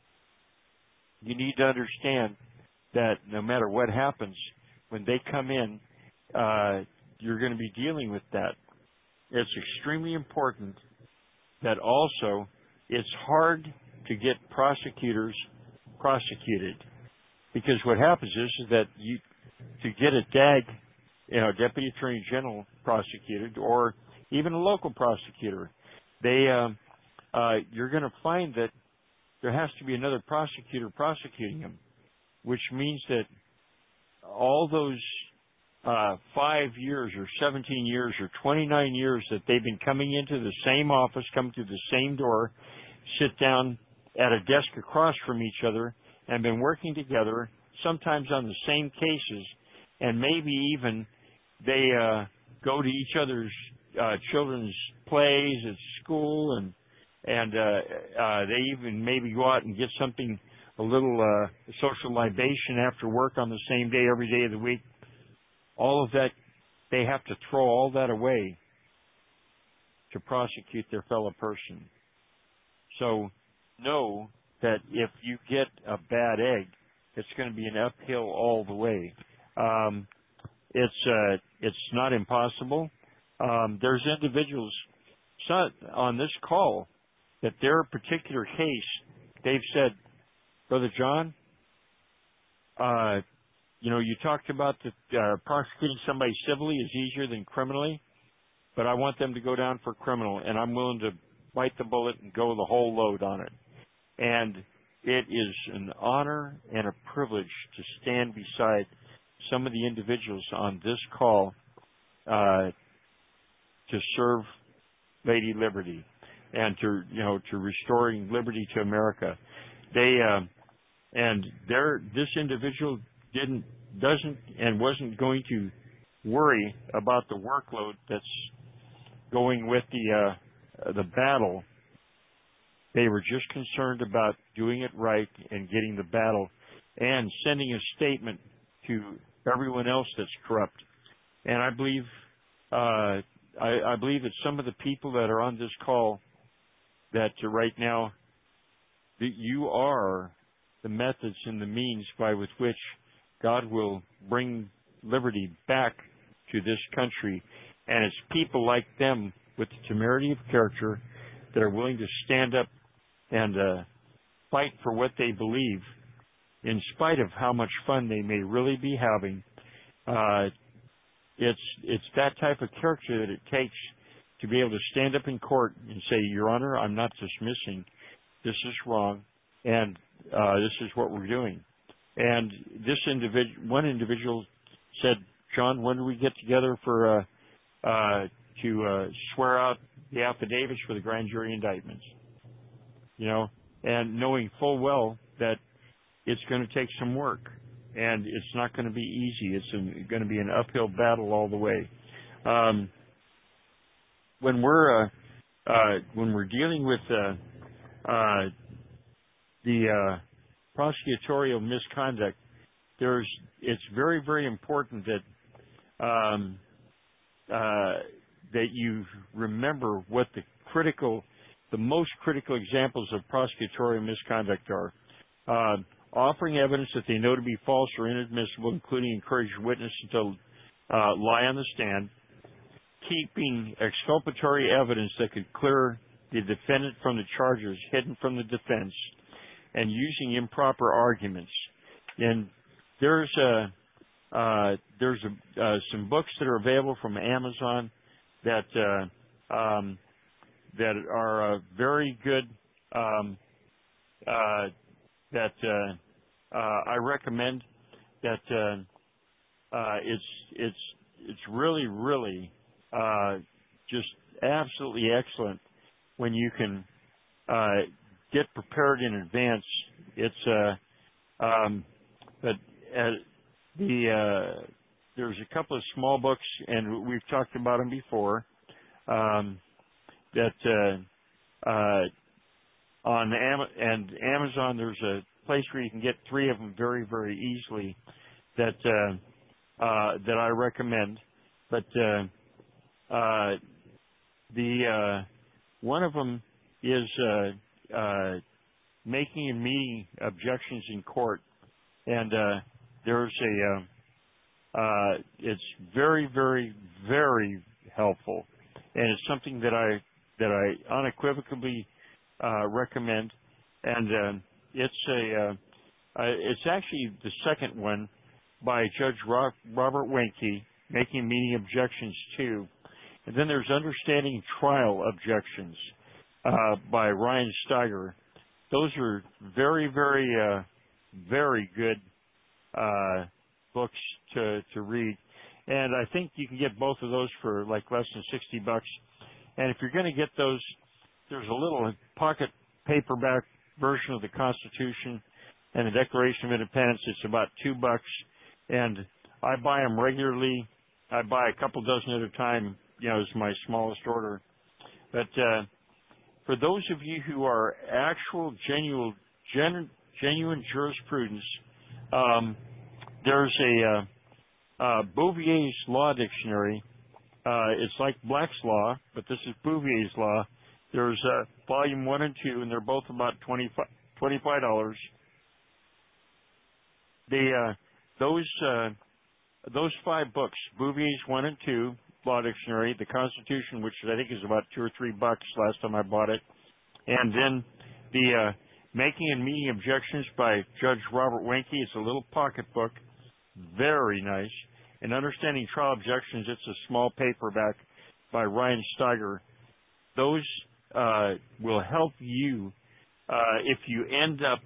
You need to understand that no matter what happens, when they come in, you're going to be dealing with that. It's extremely important that also it's hard to get prosecutors prosecuted, because what happens is that to get a DAG, Deputy Attorney General prosecuted, or even a local prosecutor, you're going to find that there has to be another prosecutor prosecuting them, which means that all those 5 years or 17 years or 29 years that they've been coming into the same office, coming through the same door, sit down at a desk across from each other and been working together, sometimes on the same cases, and maybe even they go to each other's children's plays at school, and they even maybe go out and get something, a little social libation after work on the same day every day of the week. All of that, they have to throw all that away to prosecute their fellow person. So know that if you get a bad egg, it's going to be an uphill all the way. It's not impossible. There's individuals on this call that their particular case, they've said, Brother John, you talked about that prosecuting somebody civilly is easier than criminally, but I want them to go down for criminal, and I'm willing to bite the bullet and go the whole load on it. And it is an honor and a privilege to stand beside some of the individuals on this call to serve Lady Liberty and to restoring liberty to America. This individual doesn't and wasn't going to worry about the workload that's going with the battle. They were just concerned about doing it right and getting the battle and sending a statement to everyone else that's corrupt. And I believe that some of the people that are on this call, that right now, that you are the methods and the means by with which God will bring liberty back to this country. And it's people like them with the temerity of character that are willing to stand up and fight for what they believe, in spite of how much fun they may really be having. It's that type of character that it takes to be able to stand up in court and say, Your Honor, I'm not dismissing. This is wrong, and this is what we're doing. And this one individual said, John, when do we get together for to swear out the affidavits for the grand jury indictments? And knowing full well that it's going to take some work, and it's not going to be easy. It's going to be an uphill battle all the way. When we're dealing with the prosecutorial misconduct, it's very, very important that you remember what the most critical examples of prosecutorial misconduct are. Offering evidence that they know to be false or inadmissible, including encouraging witnesses to lie on the stand, keeping exculpatory evidence that could clear the defendant from the charges hidden from the defense, and using improper arguments. And there's some books that are available from Amazon that are very good. That I recommend. That it's really just absolutely excellent when you can get prepared in advance. There's a couple of small books, and we've talked about them before. On Amazon, there's a place where you can get 3 of them very, very easily that I recommend. But one of them is making and meeting objections in court, and there's it's very, very, very helpful, and it's something that I unequivocally recommend. And it's actually the second one by Judge Robert Wenke, Making and Meeting Objections to. And then there's Understanding Trial Objections by Ryan Steiger. Those are very, very, very good books to read. And I think you can get both of those for like less than $60. And if you're going to get those, there's a little pocket paperback version of the Constitution and the Declaration of Independence. It's about $2, and I buy them regularly. I buy a couple dozen at a time. Is my smallest order. But for those of you who are actual, genuine jurisprudence, there's a Bouvier's Law Dictionary. It's like Black's Law, but this is Bouvier's Law. There's volume 1 and 2, and they're both about $25. Those 5 books, Bouvier's 1 and 2, Law Dictionary, the Constitution, which I think is about $2 or $3 last time I bought it, and then the Making and Meeting Objections by Judge Robert Wenke. It's a little pocket book, very nice. And Understanding Trial Objections, it's a small paperback by Ryan Steiger. Those will help you if you end up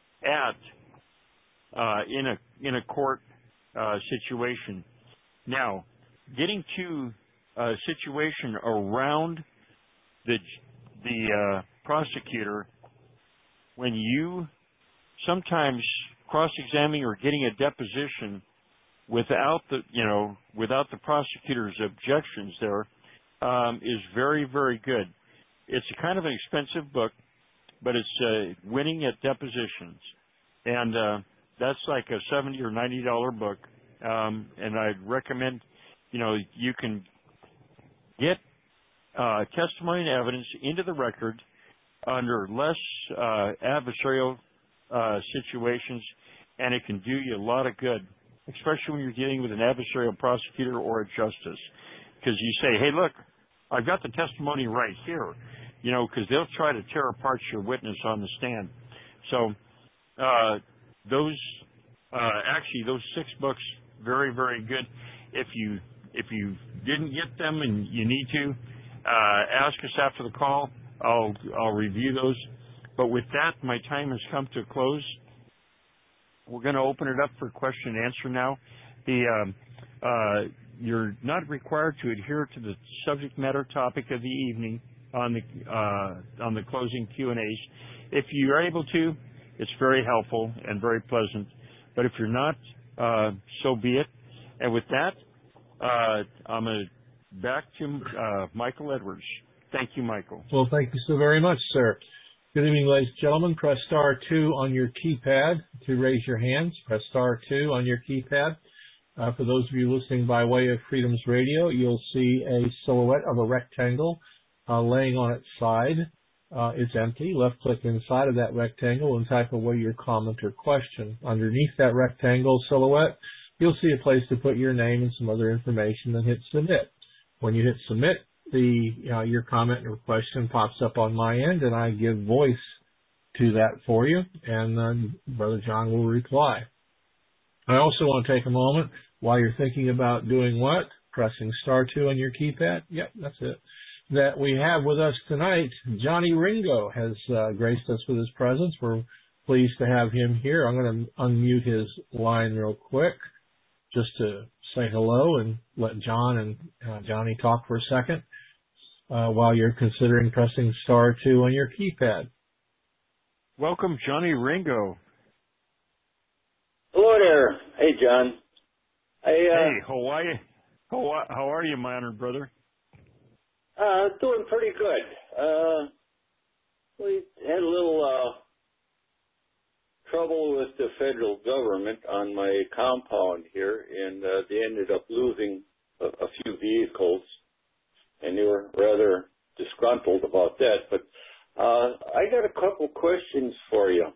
in a court situation. Now, getting to a situation around the prosecutor, when you sometimes cross-examining or getting a deposition without the prosecutor's objections there is very, very good. It's a kind of an expensive book, but it's Winning at Depositions, and that's like a $70 or $90 book. And I'd recommend, you can get testimony and evidence into the record under less adversarial situations, and it can do you a lot of good, especially when you're dealing with an adversarial prosecutor or a justice. Because you say, hey, look, I've got the testimony right here, because they'll try to tear apart your witness on the stand. So those those 6 books, very, very good. If you didn't get them and you need to, ask us after the call. I'll review those. But with that, my time has come to a close. We're going to open it up for question and answer now. You're not required to adhere to the subject matter topic of the evening on the closing Q&As. If you are able to, it's very helpful and very pleasant. But if you're not, so be it. And with that, I'm going to back to Michael Edwards. Thank you, Michael. Well, thank you so very much, sir. Good evening, ladies and gentlemen. Press star 2 on your keypad to raise your hands. Press star 2 on your keypad. For those of you listening by way of Freedoms Radio, you'll see a silhouette of a rectangle laying on its side. It's empty. Left-click inside of that rectangle and type away your comment or question. Underneath that rectangle silhouette, you'll see a place to put your name and some other information and hit submit. When you hit submit, your comment or question pops up on my end, and I give voice to that for you, and Brother John will reply. I also want to take a moment while you're thinking about doing what? Pressing star 2 on your keypad. Yep, that's it. That we have with us tonight, Johnny Ringo has graced us with his presence. We're pleased to have him here. I'm going to unmute his line real quick just to say hello and let John and Johnny talk for a second while you're considering pressing star 2 on your keypad. Welcome, Johnny Ringo. Hello there. Hey, John. Hey, how are you? How are you, my honored brother? Doing pretty good. We had a little trouble with the federal government on my compound here, and they ended up losing a few vehicles, and they were rather disgruntled about that. But I got a couple questions for you.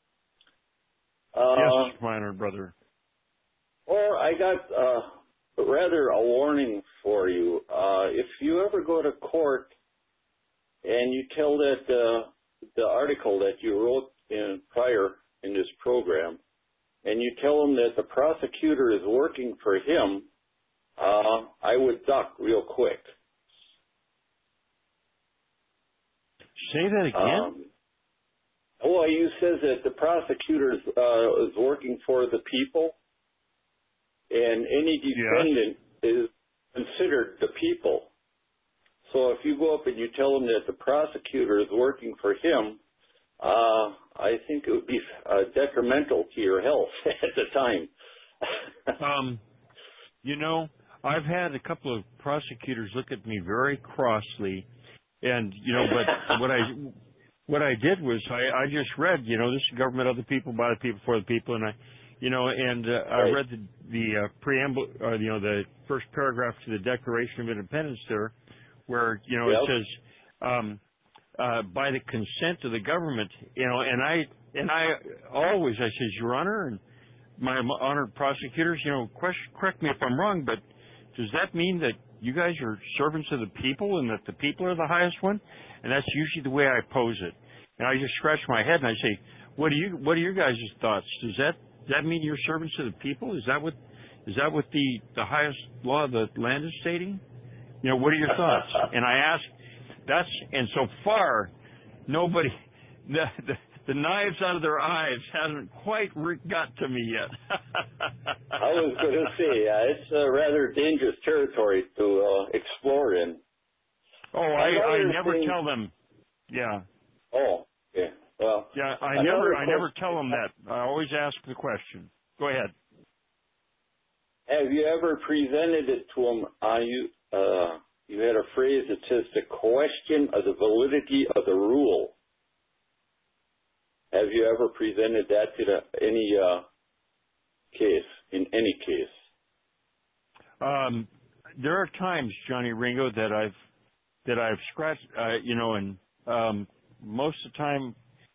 Yes, my honored brother. Or I got rather a warning for you. If you ever go to court and you tell that the article that you wrote prior in this program, and you tell him that the prosecutor is working for him, I would duck real quick. Say that again? You says that the prosecutor is working for the people, and any defendant is considered the people. So if you go up and you tell him that the prosecutor is working for him, I think it would be detrimental to your health at the time. I've had a couple of prosecutors look at me very crossly, and but what I did was I just read, this is government of the people, by the people, for the people, and I read the preamble, or the first paragraph to the Declaration of Independence there, where it says, by the consent of the government, and I always says, Your Honor, and my honored prosecutors, correct me if I'm wrong, but does that mean that you guys are servants of the people and that the people are the highest one? And that's usually the way I pose it. And I just scratch my head and I say, what are your guys' thoughts? Does that mean you're servants of the people? Is that what the highest law of the land is stating? What are your thoughts? And I ask, and so far, nobody, the knives out of their eyes hasn't quite got to me yet. I was going to say, it's a rather dangerous territory to explore in. Oh, I never tell them. Yeah. Oh, okay. Well. Yeah, I never tell them that. I always ask the question. Go ahead. Have you ever presented it to them? You had a phrase that says to question of the validity of the rule. Have you ever presented that to any case, in any case? There are times, Johnny Ringo, that I've scratched, and most of the time,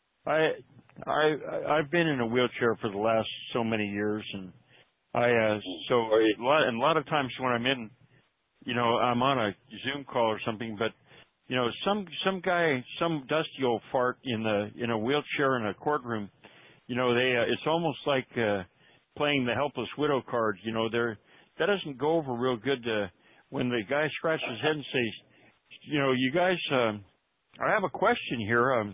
I've been in a wheelchair for the last so many years, and a lot of times when I'm in, I'm on a Zoom call or something, but some guy, some dusty old fart in a wheelchair in a courtroom. It's almost like playing the helpless widow card. That doesn't go over real good when the guy scratches his head and says, you guys, I have a question here.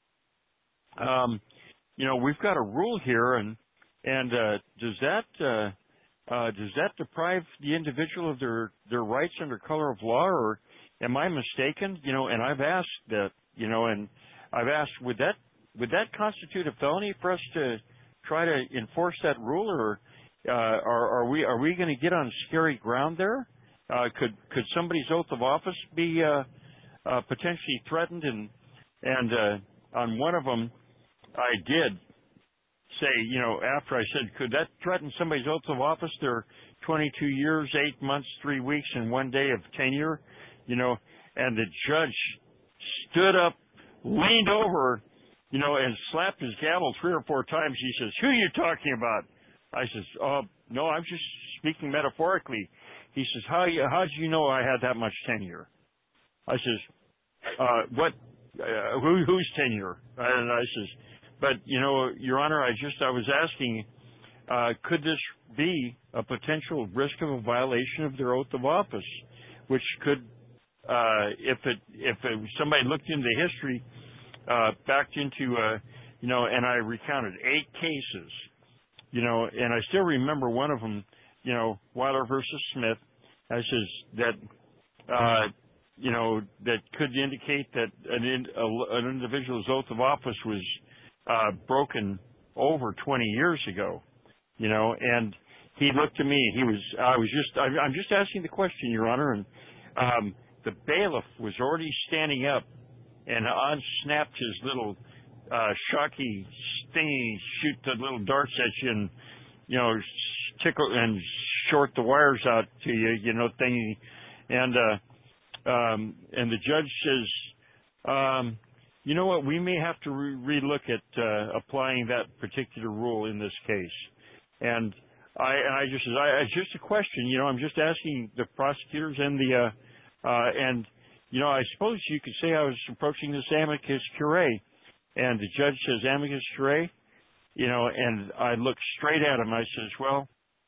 We've got a rule here, and does that deprive the individual of their rights under color of law, or am I mistaken? And I've asked that, and I've asked, would that constitute a felony for us to try to enforce that rule, or are we going to get on scary ground there? Could somebody's oath of office be potentially threatened? And on one of them, I did say, after I said, could that threaten somebody's oath of office? They're 22 years, 8 months, 3 weeks, and 1 day of tenure, and the judge stood up, leaned over, and slapped his gavel 3 or 4 times. He says, who are you talking about? I says, no, I'm just speaking metaphorically. He says, how did you know I had that much tenure? I says, what, whose tenure? And I says, but, Your Honor, I was asking, could this be a potential risk of a violation of their oath of office, which could, if somebody looked into history, backed into, and I recounted 8 cases, and I still remember one of them, Weiler versus Smith. I says that, that could indicate that an individual's oath of office was broken over 20 years ago, and he looked at me. I'm just asking the question, Your Honor, and the bailiff was already standing up and unsnapped his little shocky thingy, shoot the little darts at you, and tickle and short the wires out to you, thingy, and the judge says, you know what, we may have to relook at applying that particular rule in this case. And I just said, it's just a question, I'm just asking the prosecutors and I suppose you could say I was approaching this amicus curiae. And the judge says, amicus curiae, and I looked straight at him. I says, well,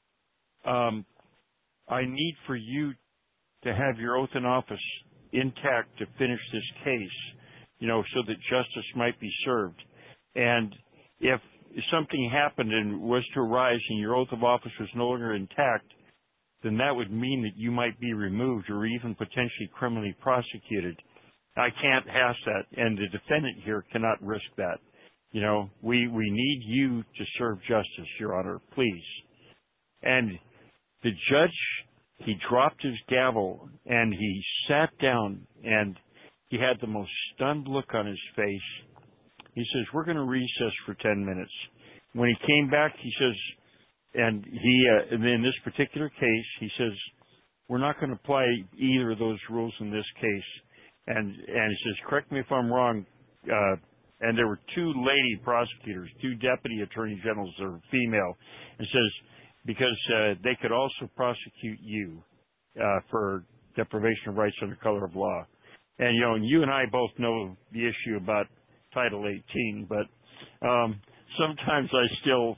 I need for you to have your oath in office intact to finish this case, so that justice might be served. And if something happened and was to arise and your oath of office was no longer intact, then that would mean that you might be removed or even potentially criminally prosecuted. I can't ask that, and the defendant here cannot risk that. We need you to serve justice, Your Honor, please. And the judge, he dropped his gavel, and he sat down, and he had the most stunned look on his face. He says, we're going to recess for 10 minutes. When he came back, he says, and in this particular case, he says, we're not going to apply either of those rules in this case. And he says, correct me if I'm wrong, and there were 2 lady prosecutors, 2 deputy attorney generals that are female, and says, because they could also prosecute you for deprivation of rights under color of law. And, and you and I both know the issue about Title 18, but sometimes I still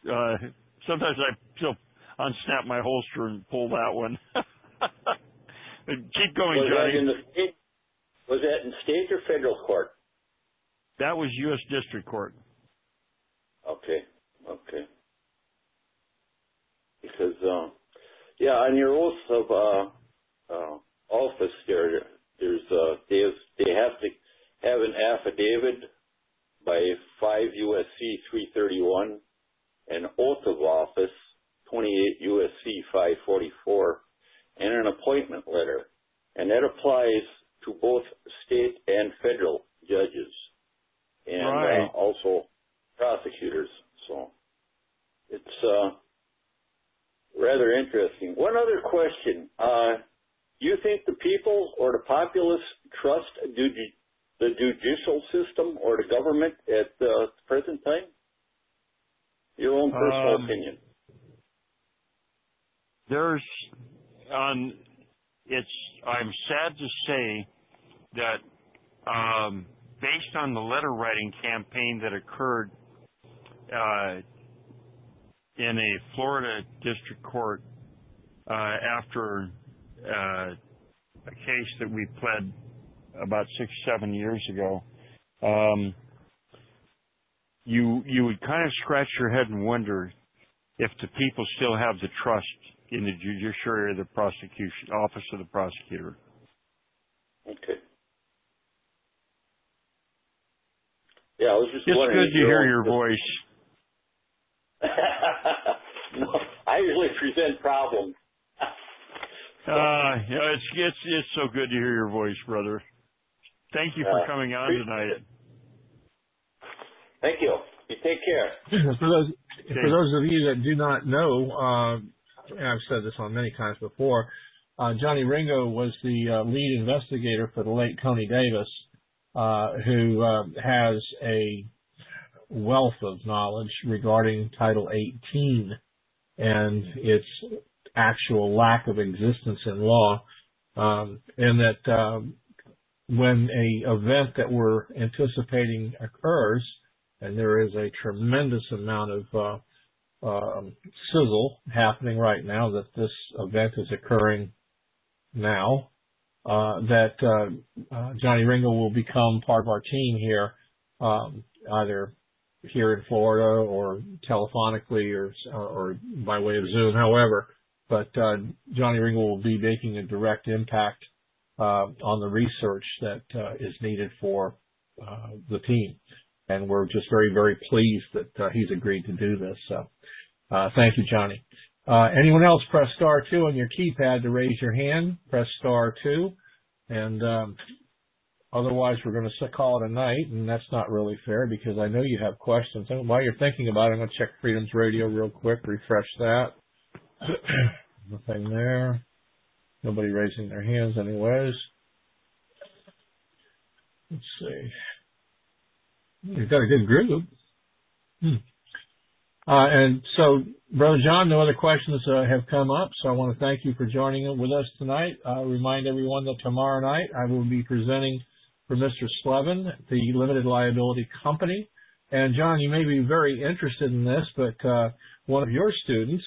unsnap my holster and pull that one. Keep going, Johnny. Was that in state or federal court? That was U.S. District Court. Okay. Because, on your oath of office they have to have an affidavit by 5 U.S.C. 331, an oath of office, 28 U.S.C. 544, and an appointment letter. And that applies to both state and federal judges and also prosecutors. So it's rather interesting. One other question. Do you think the people or the populace trust the judicial system or the government at the present time? Your own personal opinion. I'm sad to say that based on the letter writing campaign that occurred in a Florida district court after a case that we pled about 6-7 years ago, you would kind of scratch your head and wonder if the people still have the trust in the judiciary of the prosecution, office of the prosecutor. Okay. Yeah, I was just wondering. It's good to hear your voice. No, I usually present problems. It's so good to hear your voice, brother. Thank you for coming on tonight. Thank you. You take care. For those of you that do not know, I've said this on many times before, Johnny Ringo was the lead investigator for the late Tony Davis, who has a wealth of knowledge regarding Title 18 and its actual lack of existence in law, and that when a event that we're anticipating occurs, and there is a tremendous amount of sizzle happening right now that this event is occurring now, that Johnny Ringo will become part of our team here, either here in Florida or telephonically or by way of Zoom, however. But Johnny Ringo will be making a direct impact on the research that is needed for the team. And we're just very, very pleased that he's agreed to do this. So thank you, Johnny. Anyone else, press star 2 on your keypad to raise your hand. Press star 2. And otherwise, we're going to call it a night, and that's not really fair because I know you have questions. And while you're thinking about it, I'm going to check Freedom's Radio real quick, refresh that. Nothing there. Nobody raising their hands anyways. Let's see. You've got a good group. And so, Brother John, no other questions have come up, so I want to thank you for joining with us tonight. Remind everyone that tomorrow night I will be presenting for Mr. Slevin, the limited liability company. And, John, you may be very interested in this, but one of your students,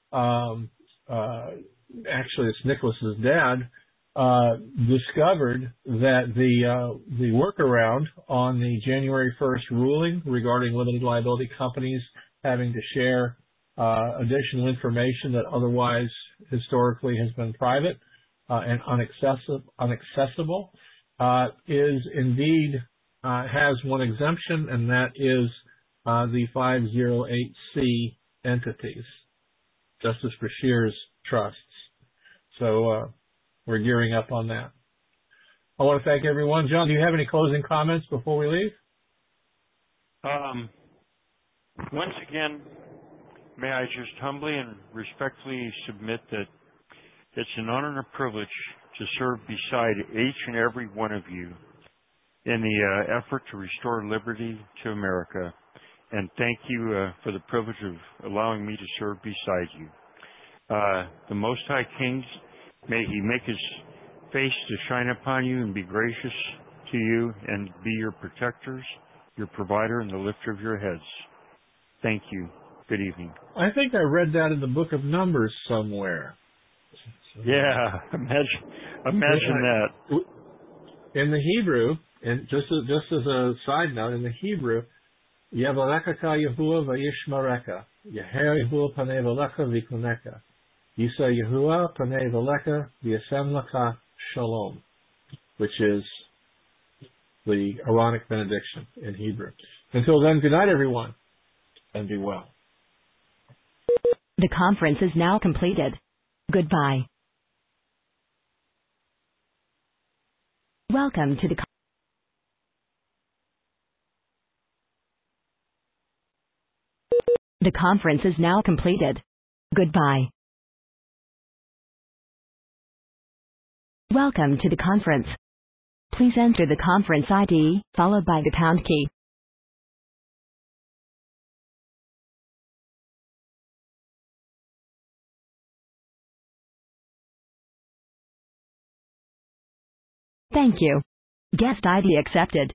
actually it's Nicholas's dad, discovered that the workaround on the January 1st ruling regarding limited liability companies having to share additional information that otherwise historically has been private and unaccessible is indeed has one exemption, and that is the 508C entities, Justice Brashear's trusts. So we're gearing up on that. I want to thank everyone. John, do you have any closing comments before we leave? Once again, may I just humbly and respectfully submit that it's an honor and a privilege to serve beside each and every one of you in the effort to restore liberty to America. And thank you for the privilege of allowing me to serve beside you. The Most High King, may He make His face to shine upon you and be gracious to you and be your protectors, your provider, and the lifter of your heads. Thank you. Good evening. I think I read that in the book of Numbers somewhere. Yeah, imagine that. In the Hebrew, and just as a side note, in the Hebrew, Yavarekaka Yahuwah v'yishmareka, Yahuwah panei v'lecha v'kuneka, Yisa Yahuwah panei v'lecha v'yasem lecha shalom, which is the Aaronic benediction in Hebrew. Until then, good night, everyone, and be well. The conference is now completed. Goodbye. Welcome to the conference is now completed. Goodbye. Welcome to the conference. Please enter the conference ID, followed by the pound key. Thank you. Guest ID accepted.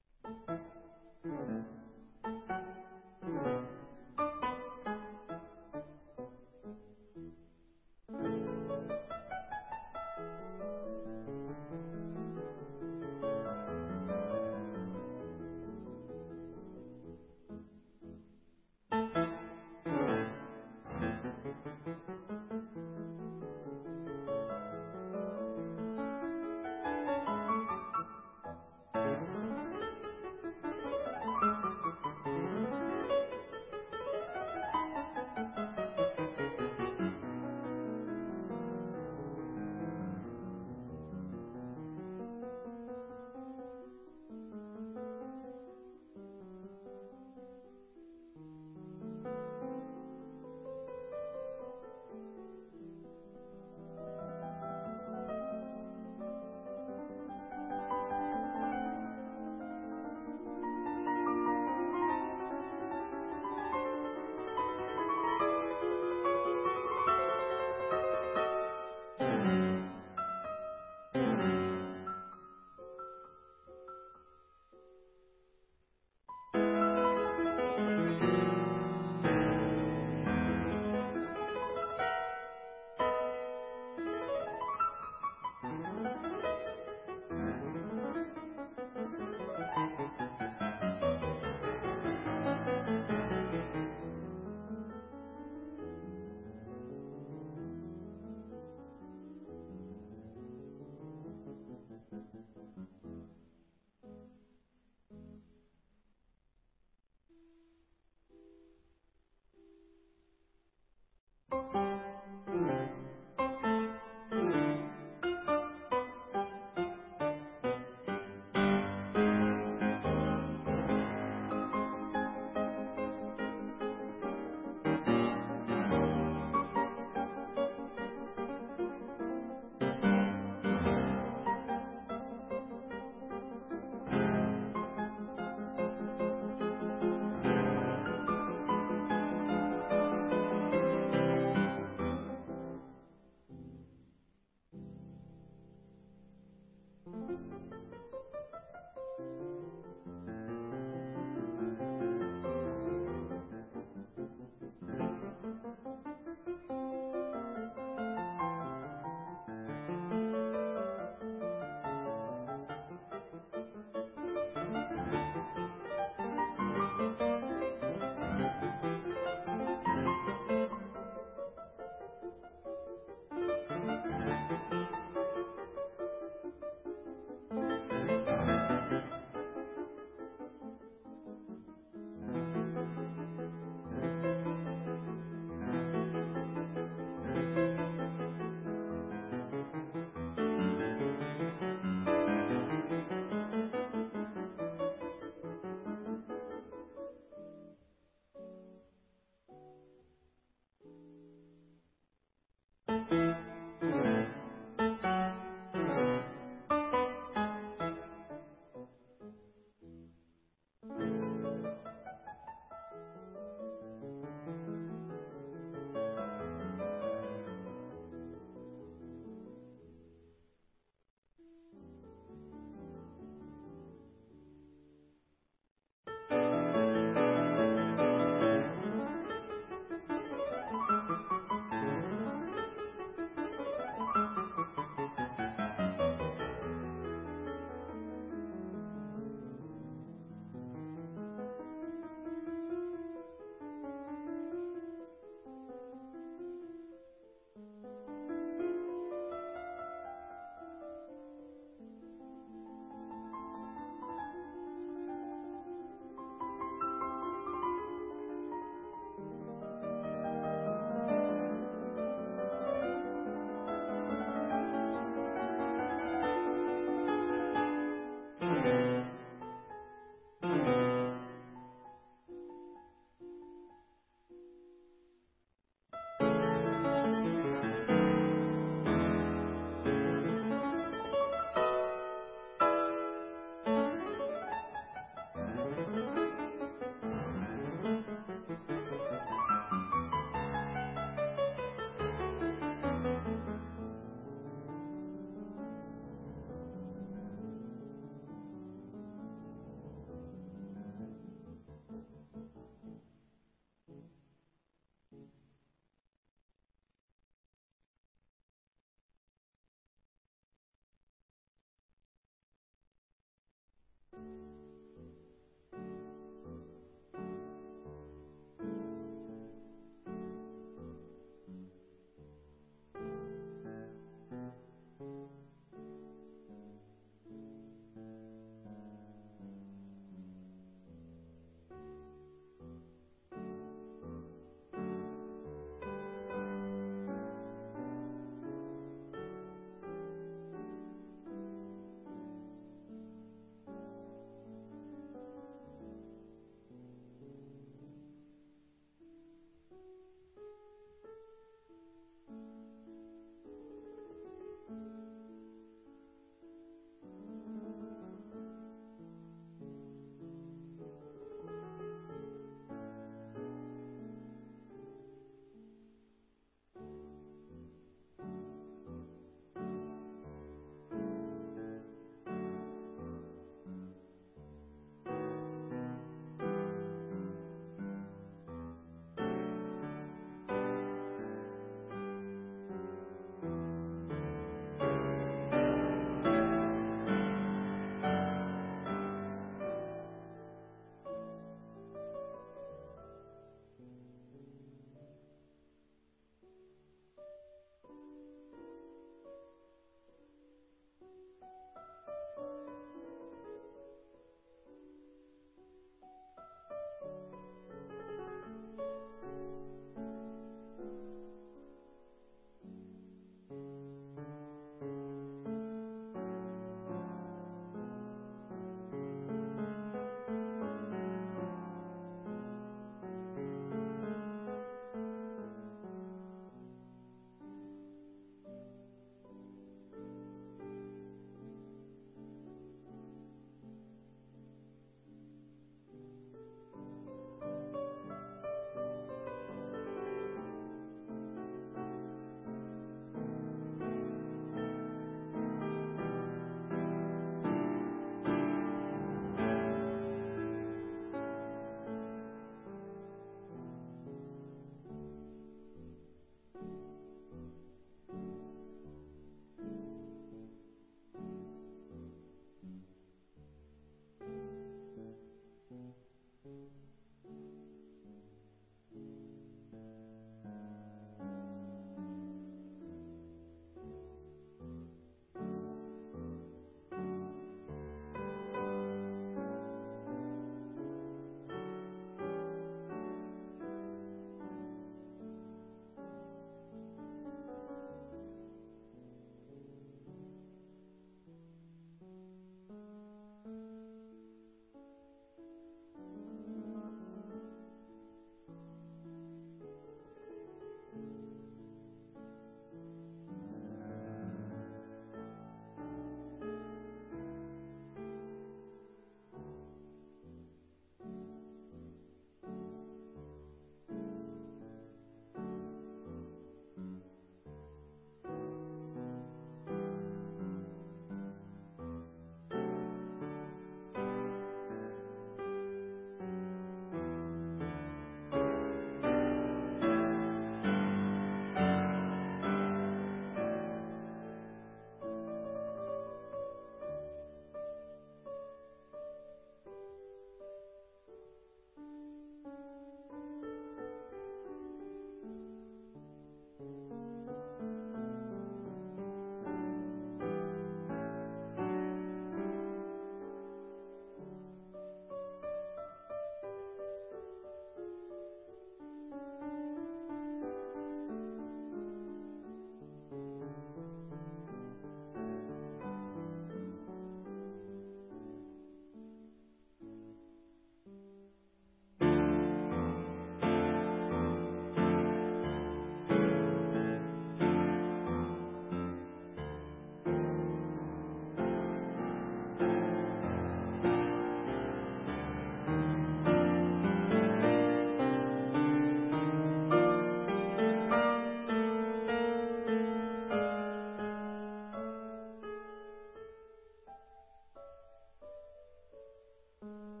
Bye.